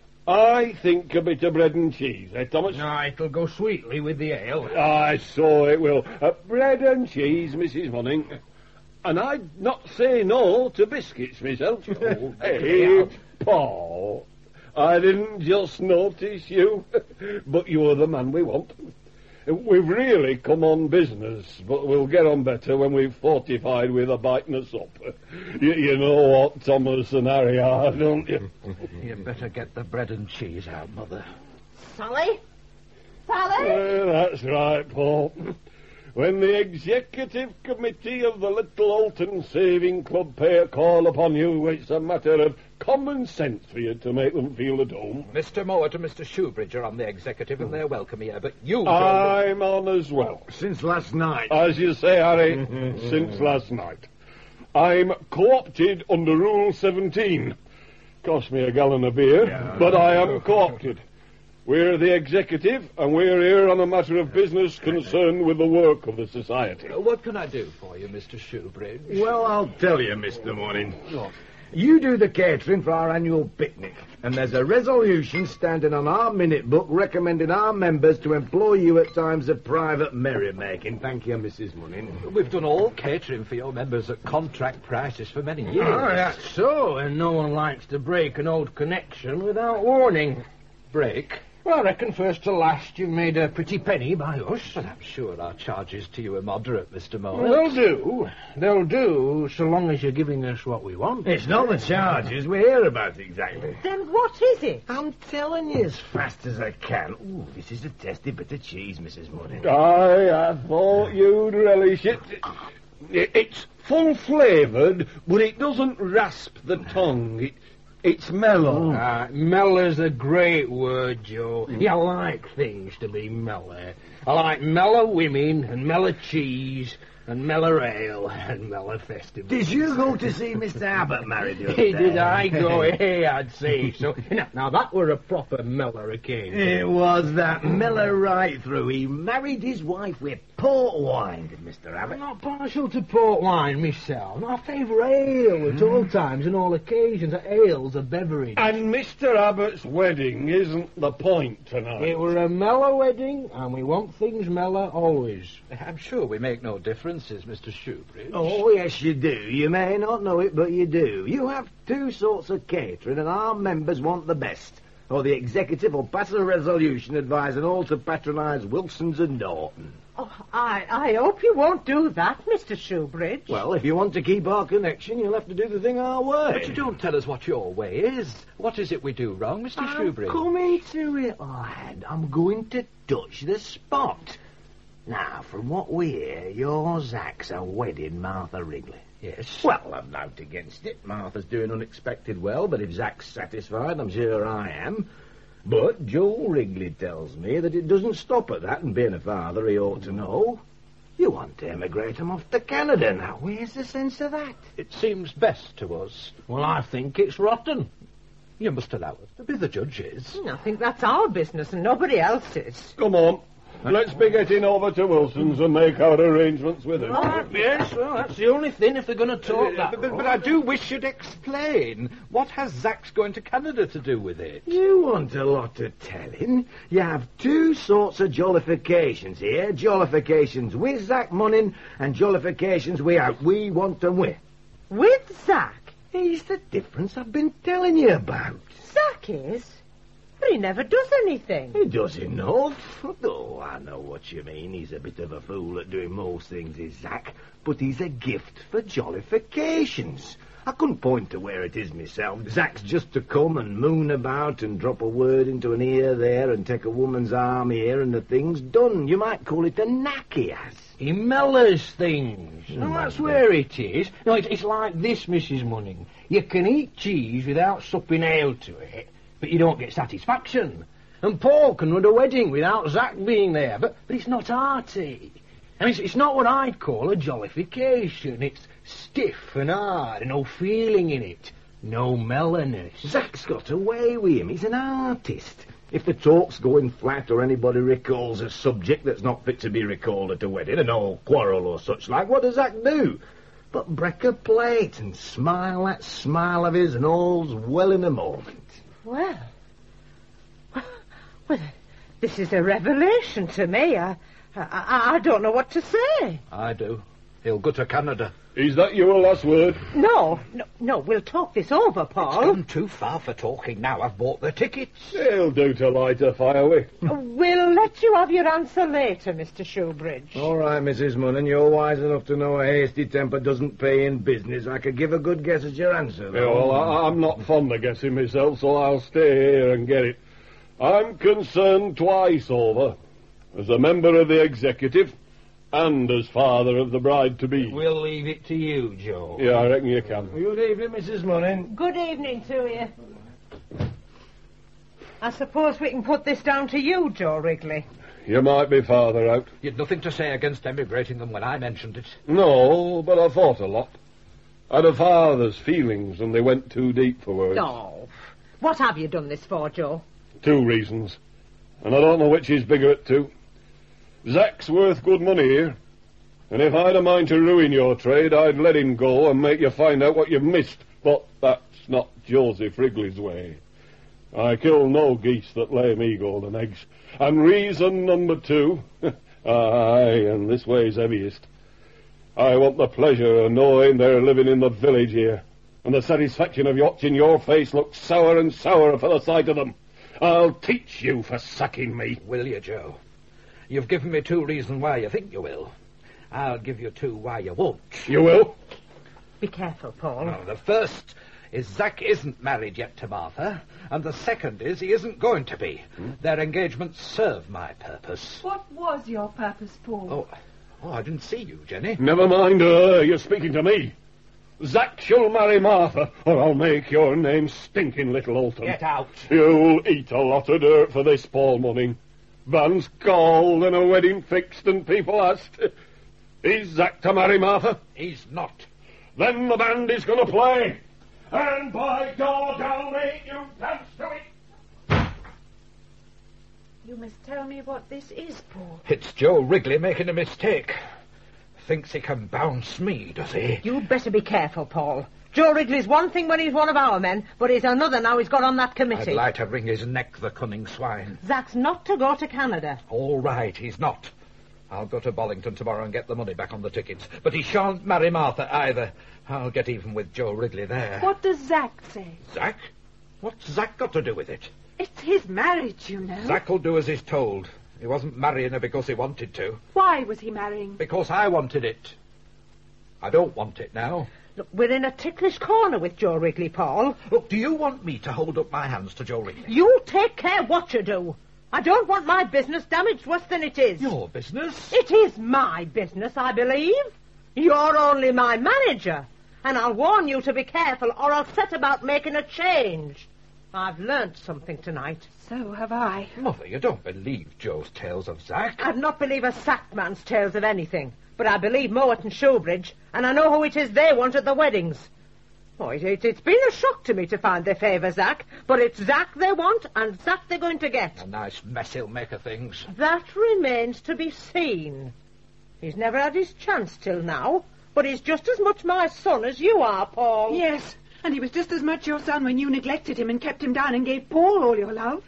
I think a bit of bread and cheese, eh, Thomas? No, it'll go sweetly with the ale. I saw it will. Uh, bread and cheese, Missus Money. And I'd not say no to biscuits myself. Oh, hey, Paul, I didn't just notice you, but you're the man we want. We've really come on business, but we'll get on better when we've fortified with a bite and a sup. You, you know what Thomas and Harry are, don't you? You better get the bread and cheese out, Mother. Sally? Sally? Uh, that's right, Paul. When the executive committee of the Little Alton Saving Club pay a call upon you, it's a matter of common sense for you to make them feel at home. Mister Mowat and Mister Shoebridge are on the executive, and they're welcome here, but you... I'm on as well. Since last night. As you say, Harry, since last night. I'm co-opted under Rule seventeen. Cost me a gallon of beer, yeah. But I am co-opted. We're the executive, and we're here on a matter of business concerned with the work of the society. Uh, what can I do for you, Mister Shoebridge? Well, I'll tell you, Mister Morning. Oh. You do the catering for our annual picnic, and there's a resolution standing on our minute book recommending our members to employ you at times of private merrymaking. Thank you, Missus Munning. We've done all catering for your members at contract prices for many years. Oh, that's so, and no one likes to break an old connection without warning. Break? Well, I reckon first to last you've made a pretty penny by us. But I'm sure our charges to you are moderate, Mister Mowat. Well, they'll do. They'll do, so long as you're giving us what we want. It's not the charges we hear about exactly. Then what is it? I'm telling you as fast as I can. Ooh, this is a tasty bit of cheese, Missus Money. Aye, I thought you'd relish it. It's full-flavoured, but it doesn't rasp the tongue. It... It's mellow. Uh, mellow's a great word, Joe. Mm. You like things to be mellow. I like mellow women and mellow cheese and mellow ale and mellow festivals. Did you go to see Mister Abbott married the other day? Did I go? Hey, I'd say so. Now, now, that were a proper mellow occasion. It was that mellow right through. He married his wife with port wine, did Mister Abbott. I'm not partial to port wine myself. I favour ale at mm. all times and all occasions. Ale's a beverage. And Mister Abbott's wedding isn't the point tonight. It were a mellow wedding, and we want things mellow always. I'm sure we make no differences, Mister Shoebridge. Oh, yes, you do. You may not know it, but you do. You have two sorts of catering, and our members want the best. Or the executive will pass a resolution advising all to patronise Wilson's and Norton. Oh, I, I hope you won't do that, Mister Shoebridge. Well, if you want to keep our connection, you'll have to do the thing our way. But you don't tell us what your way is. What is it we do wrong, Mister I'm Shoebridge? I'm coming to it, lad. I'm going to touch the spot. Now, from what we hear, your Zach's a wedding Martha Wrigley. Yes. Well, I'm not against it. Martha's doing unexpected well, but if Zach's satisfied, I'm sure I am. But Joe Wrigley tells me that it doesn't stop at that, and being a father, he ought to know. You want to emigrate him off to Canada. Now, where's the sense of that? It seems best to us. Well, I think it's rotten. You must allow us to be the judges. I think that's our business and nobody else's. Come on. Let's be getting over to Wilson's and make our arrangements with him. Oh, yes, well, that's the only thing if they're going to talk that. But, but, but I do wish you'd explain. What has Zach's going to Canada to do with it? You want a lot of telling. You have two sorts of jollifications here. Jollifications with Zach Munning and jollifications without. We want them with. With Zach? He's the difference I've been telling you about. Zach is? But he never does anything. He does enough. Oh, I know what you mean. He's a bit of a fool at doing most things, is Zack. But he's a gift for jollifications. I couldn't point to where it is myself. Zack's just to come and moon about and drop a word into an ear there and take a woman's arm here and the thing's done. You might call it a knack he has. He mellers things. Mm, and that's where it is. No, it's, it's like this, Missus Munning. You can eat cheese without supping ale to it, but you don't get satisfaction. And Paul can run a wedding without Zack being there, but, but it's not hearty. I mean, it's, it's not what I'd call a jollification. It's stiff and hard and no feeling in it. No mellowness. Zack's got away with him. He's an artist. If the talk's going flat or anybody recalls a subject that's not fit to be recalled at a wedding, an old quarrel or such like, what does Zack do? But break a plate and smile that smile of his and all's well in a moment. Well, well, this is a revelation to me. I, I, I don't know what to say. I do. He'll go to Canada. Is that your last word? No, no, no, we'll talk this over, Paul. It's gone too far for talking now. I've bought the tickets. It'll do to light a fire with. We'll let you have your answer later, Mister Shoebridge. All right, Missus Munning, you're wise enough to know a hasty temper doesn't pay in business. I could give a good guess at your answer, though. Yeah, well, I, I'm not fond of guessing myself, so I'll stay here and get it. I'm concerned twice over, as a member of the executive and as father of the bride-to-be. We'll leave it to you, Joe. Yeah, I reckon you can. Good evening, Missus Munning. Good evening to you. I suppose we can put this down to you, Joe Wrigley. You might be farther out. You'd nothing to say against emigrating them when I mentioned it. No, but I thought a lot. I'd a father's feelings, and they went too deep for words. Oh, what have you done this for, Joe? Two reasons. And I don't know which is bigger at two. Zack's worth good money here, and if I'd a mind to ruin your trade, I'd let him go and make you find out what you've missed. But that's not Joseph Wrigley's way. I kill no geese that lay me golden eggs. And reason number two, aye, and this way's heaviest, I want the pleasure of knowing they're living in the village here, and the satisfaction of watching your face look sour and sourer for the sight of them. I'll teach you for sucking me. Will you, Joe? You've given me two reasons why you think you will. I'll give you two why you won't. You will? Be careful, Paul. Now, the first is Zack isn't married yet to Martha, and the second is he isn't going to be. Hmm? Their engagements serve my purpose. What was your purpose, Paul? Oh, oh, I didn't see you, Jenny. Never mind her. You're speaking to me. Zack shall marry Martha, or I'll make your name stinking Little Alton. Get out. You'll eat a lot of dirt for this, Paul Munning. Van's called and a wedding fixed and people asked. Is Zack to marry Martha? He's not. Then the band is going to play. And by God, I'll make you dance to it. You must tell me what this is, Paul. It's Joe Wrigley making a mistake. Thinks he can bounce me, does he? You'd better be careful, Paul. Joe Wrigley's one thing when he's one of our men, but he's another now he's got on that committee. I'd like to wring his neck, the cunning swine. Zack's not to go to Canada. All right, he's not. I'll go to Bollington tomorrow and get the money back on the tickets. But he shan't marry Martha either. I'll get even with Joe Wrigley there. What does Zack say? Zack? What's Zack got to do with it? It's his marriage, you know. Zack will do as he's told. He wasn't marrying her because he wanted to. Why was he marrying? Because I wanted it. I don't want it now. Look, we're in a ticklish corner with Joe Wrigley, Paul. Look, do you want me to hold up my hands to Joe Wrigley? You take care what you do. I don't want my business damaged worse than it is. Your business? It is my business, I believe. You're only my manager. And I'll warn you to be careful, or I'll set about making a change. I've learnt something tonight. So have I. Mother, you don't believe Joe's tales of Zack? I'd not believe a sacked man's tales of anything. But I believe Mowat and Shoebridge, and I know who it is they want at the weddings. Oh, it, it, it's been a shock to me to find they favour Zack, but it's Zack they want, and Zack they're going to get. A nice mess he'll make of things. That remains to be seen. He's never had his chance till now, but he's just as much my son as you are, Paul. Yes, and he was just as much your son when you neglected him and kept him down and gave Paul all your love.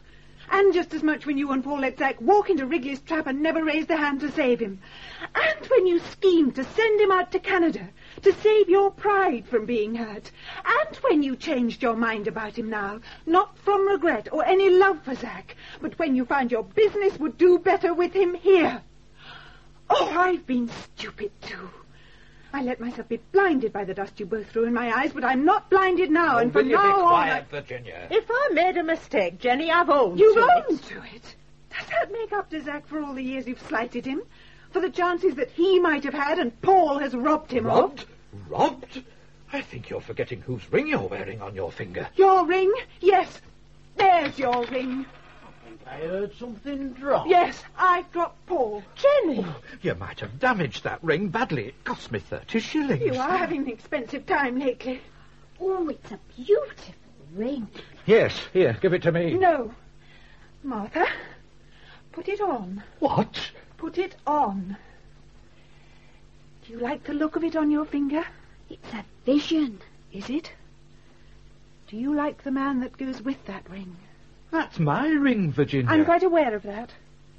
And just as much when you and Paul let Zack walk into Wrigley's trap and never raised a hand to save him. And when you schemed to send him out to Canada to save your pride from being hurt. And when you changed your mind about him now, not from regret or any love for Zack, but when you found your business would do better with him here. Oh, I've been stupid, too. I let myself be blinded by the dust you both threw in my eyes, but I'm not blinded now, Oh, and from will you now be on... quiet, I... Virginia? If I made a mistake, Jenny, I've owned You've to it. owned to it? Does that make up to Zack for all the years you've slighted him? For the chances that he might have had and Paul has robbed him Robbed? of? Robbed? I think you're forgetting whose ring you're wearing on your finger. Your ring? Yes. There's your ring. I heard something drop. Yes, I've dropped Paul. Jenny! You might have damaged that ring badly. It cost me thirty shillings. You are having an expensive time lately. Oh, it's a beautiful ring. Yes, here, give it to me. No. Martha, put it on. What? Put it on. Do you like the look of it on your finger? It's a vision. Is it? Do you like the man that goes with that ring? That's my ring, Virginia. I'm quite aware of that.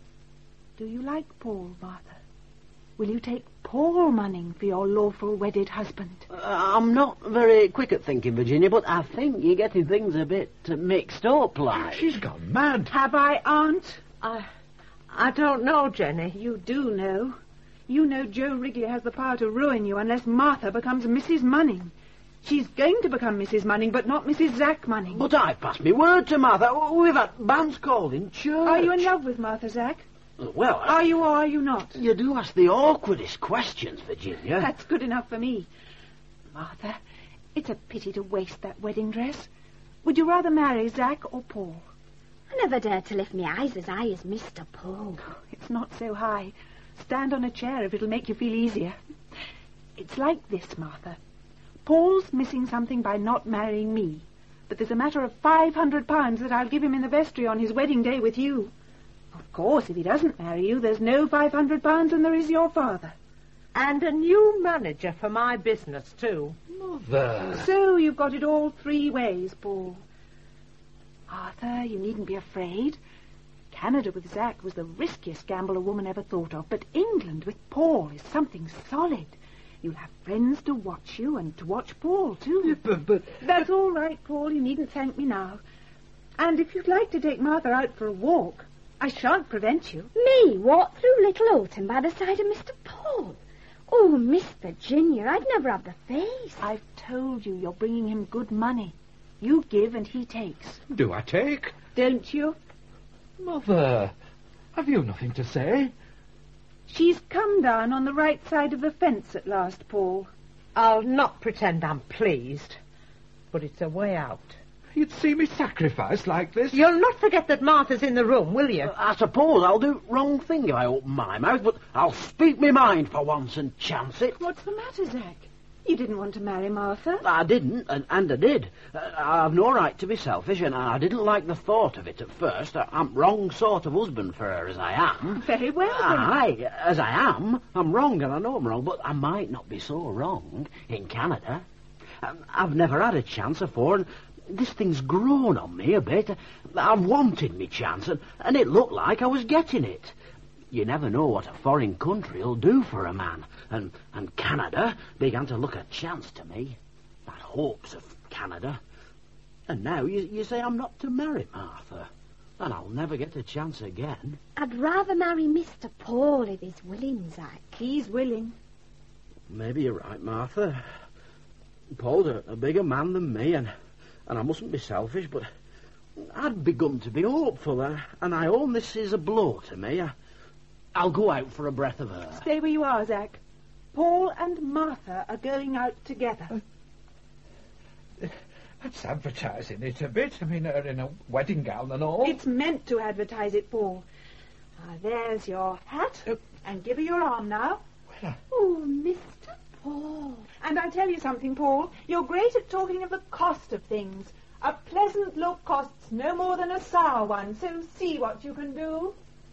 Do you like Paul, Martha? Will you take Paul Munning for your lawful wedded husband? Uh, I'm not very quick at thinking, Virginia, but I think you're getting things a bit uh, mixed up, like. She's gone mad. Have I, Aunt? I... I don't know, Jenny. You do know. You know Joe Wrigley has the power to ruin you unless Martha becomes Missus Munning. She's going to become Missus Munning, but not Missus Zack Munning. But I passed me word to Martha. We've had bands called in church. Are you in love with Martha, Zack? Well, Are you or are you not? You do ask the awkwardest questions, Virginia. That's good enough for me. Martha, it's a pity to waste that wedding dress. Would you rather marry Zack or Paul? I never dared to lift my eyes as high as Mister Paul. It's not so high. Stand on a chair if it'll make you feel easier. It's like this, Martha. Paul's missing something by not marrying me. But there's a matter of five hundred pounds that I'll give him in the vestry on his wedding day with you. Of course, if he doesn't marry you, there's no five hundred pounds and there is your father. And a new manager for my business, too. Mother. So you've got it all three ways, Paul. Arthur, you needn't be afraid. Canada with Zack was the riskiest gamble a woman ever thought of, but England with Paul is something solid. You'll have friends to watch you and to watch Paul, too. But, but... That's all right, Paul. You needn't thank me now. And if you'd like to take Martha out for a walk, I shan't prevent you. Me walk through Little Alton by the side of Mister Paul? Oh, Miss Virginia, I'd never have the face. I've told you you're bringing him good money. You give and he takes. Do I take? Don't you? Mother, have you nothing to say? She's come down on the right side of the fence at last, Paul. I'll not pretend I'm pleased, but it's a way out. You'd see me sacrificed like this? You'll not forget that Martha's in the room, will you? I suppose I'll do wrong thing if I open my mouth, but I'll speak my mind for once and chance it. What's the matter, Zack? You didn't want to marry Martha. I didn't, and, and I did. Uh, I've no right to be selfish, and I didn't like the thought of it at first. I'm wrong sort of husband for her as I am. Very well, then. Aye, as I am. I'm wrong, and I know I'm wrong, but I might not be so wrong in Canada. Um, I've never had a chance before, and this thing's grown on me a bit. I've wanted me chance, and, and it looked like I was getting it. You never know what a foreign country'll do for a man, and, and Canada began to look a chance to me. I had hopes of Canada. And now you, you say I'm not to marry Martha, and I'll never get a chance again. I'd rather marry Mister Paul if he's willing, Zack. He's willing. Maybe you're right, Martha. Paul's a, a bigger man than me, and, and I mustn't be selfish, but I'd begun to be hopeful, uh, and I own this is a blow to me. I, I'll go out for a breath of air. Stay where you are, Zack. Paul and Martha are going out together. That's advertising it a bit. I mean, her in a wedding gown and all. It's meant to advertise it, Paul. Ah, there's your hat. Uh, and give her your arm now. Well, Oh, Mister Paul. And I tell you something, Paul. You're great at talking of the cost of things. A pleasant look costs no more than a sour one, so see what you can do.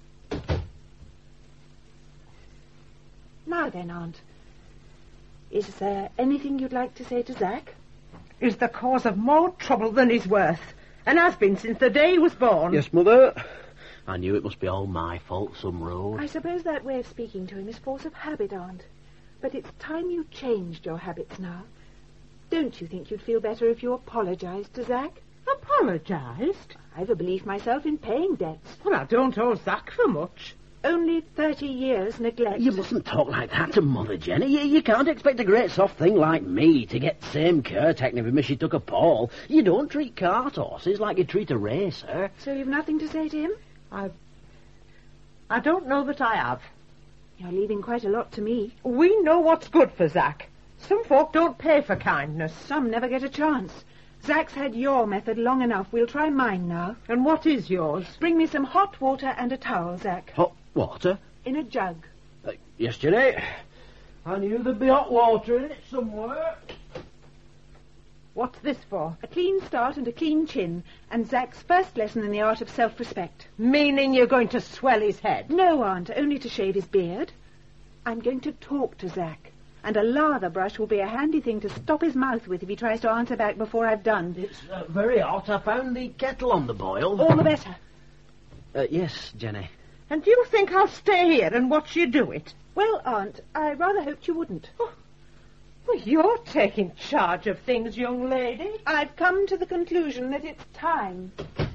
Now then, Aunt. Is there anything you'd like to say to Zack? Is the cause of more trouble than he's worth. And has been since the day he was born. Yes, Mother. I knew it must be all my fault, some road. I suppose that way of speaking to him is force of habit, Aunt. But it's time you changed your habits now. Don't you think you'd feel better if you apologised to Zack? Apologised? I've a belief myself in paying debts. Well, I don't owe Zack for much. Only thirty years neglect. You mustn't talk like that to Mother, Jenny. You, you can't expect a great soft thing like me to get the same care taken of him as she took of Paul. You don't treat cart horses like you treat a racer. So you've nothing to say to him? I... I don't know that I have. You're leaving quite a lot to me. We know what's good for Zack. Some folk don't pay for kindness. Some never get a chance. Zack's had your method long enough. We'll try mine now. And what is yours? Bring me some hot water and a towel, Zack. Hot water? In a jug. Uh, yes, Jenny. I knew there'd be hot water in it somewhere. What's this for? A clean start and a clean chin, and Zack's first lesson in the art of self-respect. Meaning you're going to swell his head? No, Aunt, only to shave his beard. I'm going to talk to Zack, and a lather brush will be a handy thing to stop his mouth with if he tries to answer back before I've done. It's uh, very hot. I found the kettle on the boil. All the better. Uh, yes, Jenny. And do you think I'll stay here and watch you do it? Well, Aunt, I rather hoped you wouldn't. Oh. Well, you're taking charge of things, young lady. I've come to the conclusion that it's time.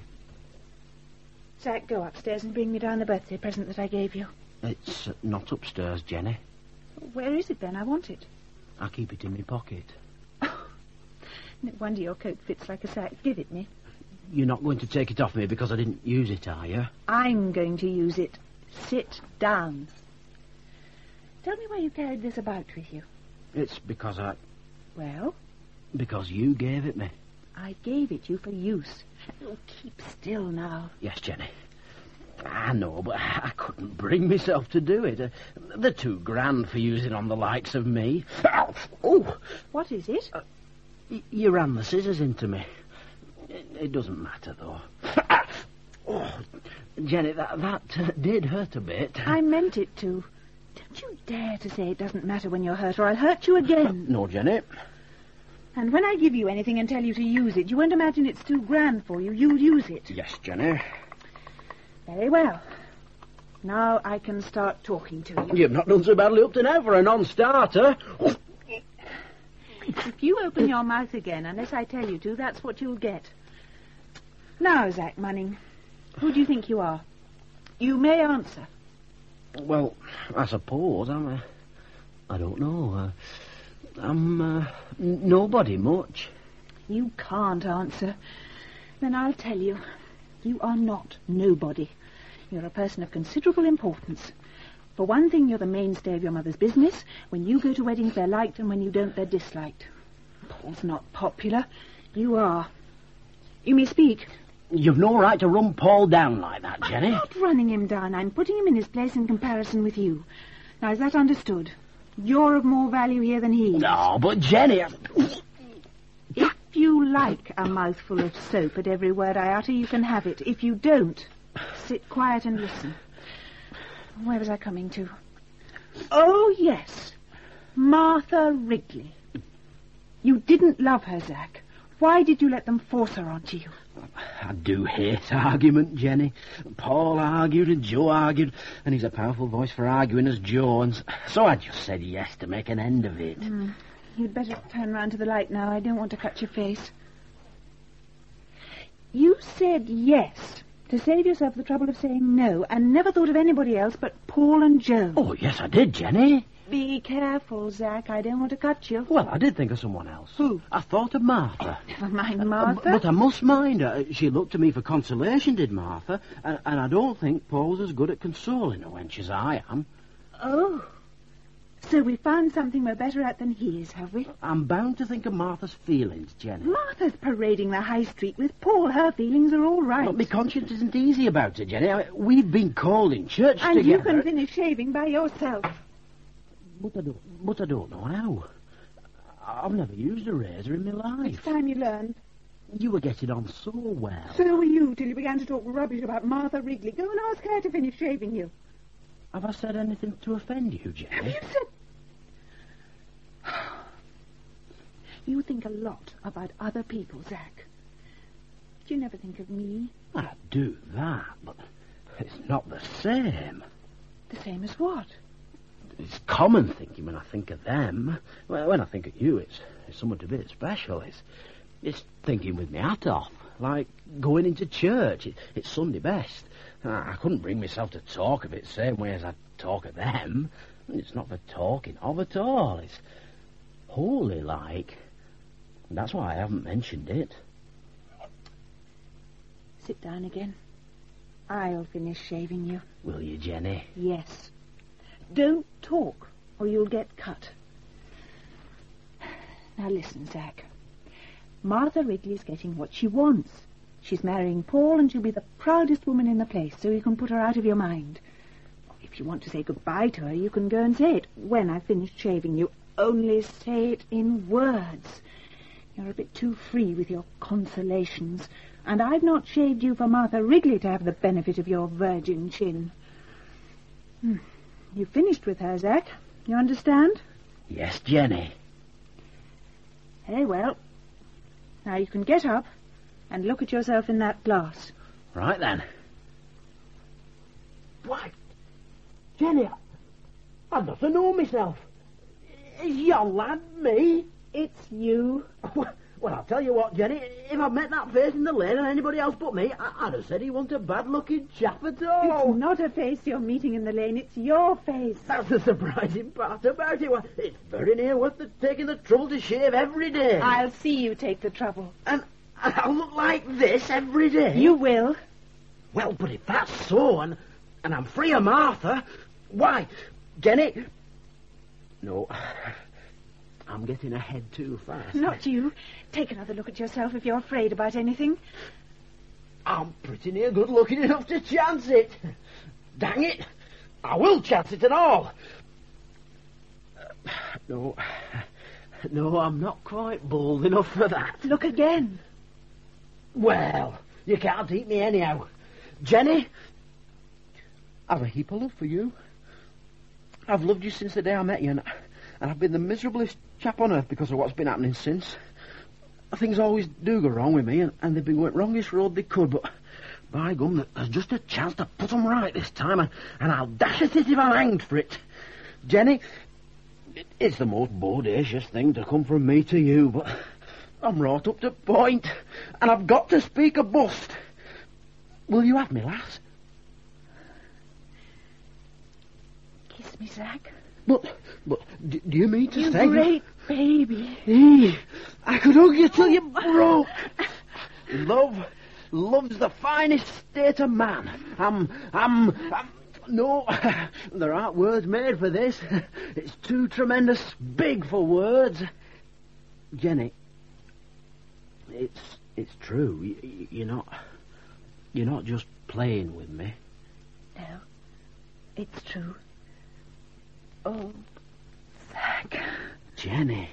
Zack, go upstairs and bring me down the birthday present that I gave you. It's uh, not upstairs, Jenny. Where is it, then? I want it. I'll keep it in my pocket. No wonder your coat fits like a sack. Give it me. You're not going to take it off me because I didn't use it, are you? I'm going to use it. Sit down. Tell me why you carried this about with you. It's because I... Well? Because you gave it me. I gave it you for use. Oh, keep still now. Yes, Jenny. I know, but I couldn't bring myself to do it. Uh, they're too grand for using on the likes of me. Ow! Oh! What is it? Uh, y- you ran the scissors into me. It, it doesn't matter, though. Oh, Jenny, that, that uh, did hurt a bit. I meant it to. Don't you dare to say it doesn't matter when you're hurt, or I'll hurt you again. No, Jenny. And when I give you anything and tell you to use it, you won't imagine it's too grand for you. You'll use it. Yes, Jenny. Very well. Now I can start talking to you. You've not done so badly up to now for a non-starter. If you open your mouth again, unless I tell you to, that's what you'll get. Now, Zack Munning, who do you think you are? You may answer. Well, I suppose I'm a... I don't know. Uh, I'm uh, n- nobody much. You can't answer. Then I'll tell you. You are not nobody. You're a person of considerable importance. For one thing, you're the mainstay of your mother's business. When you go to weddings, they're liked, and when you don't, they're disliked. Paul's not popular. You are. You may speak. You've no right to run Paul down like that, Jenny. I'm not running him down. I'm putting him in his place in comparison with you. Now, is that understood? You're of more value here than he is. No, but Jenny... If you like a mouthful of soap at every word I utter, you can have it. If you don't, sit quiet and listen. Where was I coming to? Oh, yes. Martha Wrigley. You didn't love her, Zack. Why did you let them force her onto you? I do hate argument, Jenny. Paul argued and Joe argued, and he's a powerful voice for arguing as Joe, and so I just said yes to make an end of it. Mm. You'd better turn round to the light now. I don't want to cut your face. You said yes to save yourself the trouble of saying no, and never thought of anybody else but Paul and Joe. Oh, yes, I did, Jenny. Be careful, Zack. I don't want to cut you. Well, I did think of someone else. Who? I thought of Martha. Never mind Martha. Uh, but I must mind her. She looked to me for consolation, did Martha, and, and I don't think Paul's as good at consoling a wench as I am. Oh. So we found something we're better at than he is, have we? I'm bound to think of Martha's feelings, Jenny. Martha's parading the high street with Paul. Her feelings are all right. But my conscience isn't easy about it, Jenny. I, we've been called in church and together. And you can finish shaving by yourself. But I don't, but I don't know how. I've never used a razor in my life. It's time you learned. You were getting on so well. So were you, till you began to talk rubbish about Martha Wrigley. Go and ask her to finish shaving you. Have I said anything to offend you, Jenny? Have you said... You think a lot about other people, Zack. Do you never think of me? I do that, but it's not the same. The same as what? It's common thinking when I think of them. Well, when I think of you, it's, it's something a bit special. It's, it's thinking with my hat off, like going into church. It, it's Sunday best. I, I couldn't bring myself to talk of it the same way as I talk of them. It's not for talking of at all. It's holy like. That's why I haven't mentioned it. Sit down again. I'll finish shaving you. Will you, Jenny? Yes. Don't talk, or you'll get cut. Now listen, Zack. Martha Wrigley's getting what she wants. She's marrying Paul, and she'll be the proudest woman in the place, so you can put her out of your mind. If you want to say goodbye to her, you can go and say it when I've finished shaving you. Only say it in words. You're a bit too free with your consolations, and I've not shaved you for Martha Wrigley to have the benefit of your virgin chin. Hmm. You finished with her, Zack. You understand? Yes, Jenny. Very well. Now you can get up and look at yourself in that glass. Right then. Why, Jenny, I doesn't know myself. Is your lad me? It's you. Well, I'll tell you what, Jenny, if I'd met that face in the lane and anybody else but me, I- I'd have said he wasn't a bad-looking chap at all. It's not a face you're meeting in the lane, it's your face. That's the surprising part about it. Well, it's very near worth the, taking the trouble to shave every day. I'll see you take the trouble. And I'll look like this every day? You will. Well, but if that's so, and, and I'm free of Martha, why, Jenny... No... I'm getting ahead too fast. Not you. Take another look at yourself if you're afraid about anything. I'm pretty near good looking enough to chance it. Dang it. I will chance it and all. Uh, no. No, I'm not quite bold enough for that. Look again. Well, you can't eat me anyhow. Jenny, I've a heap of love for you. I've loved you since the day I met you, and... And I've been the miserablest chap on earth because of what's been happening since. Things always do go wrong with me, and, and they've been going wrongest road they could, but by gum, there's just a chance to put 'em right this time, and, and I'll dash at it if I'm hanged for it. Jenny, it, it's the most bodacious thing to come from me to you, but I'm wrought up to point, and I've got to speak a bust. Will you have me, lass? Kiss me, Zack. But, but, do, do you mean to you say... You great baby. Eee, I could hug you till you broke. Love, love's the finest state of man. I'm, I'm, I'm... No, there aren't words made for this. It's too tremendous big for words. Jenny, it's, it's true. You, you're not, you're not just playing with me. No, it's true. Oh, Zack. Jenny.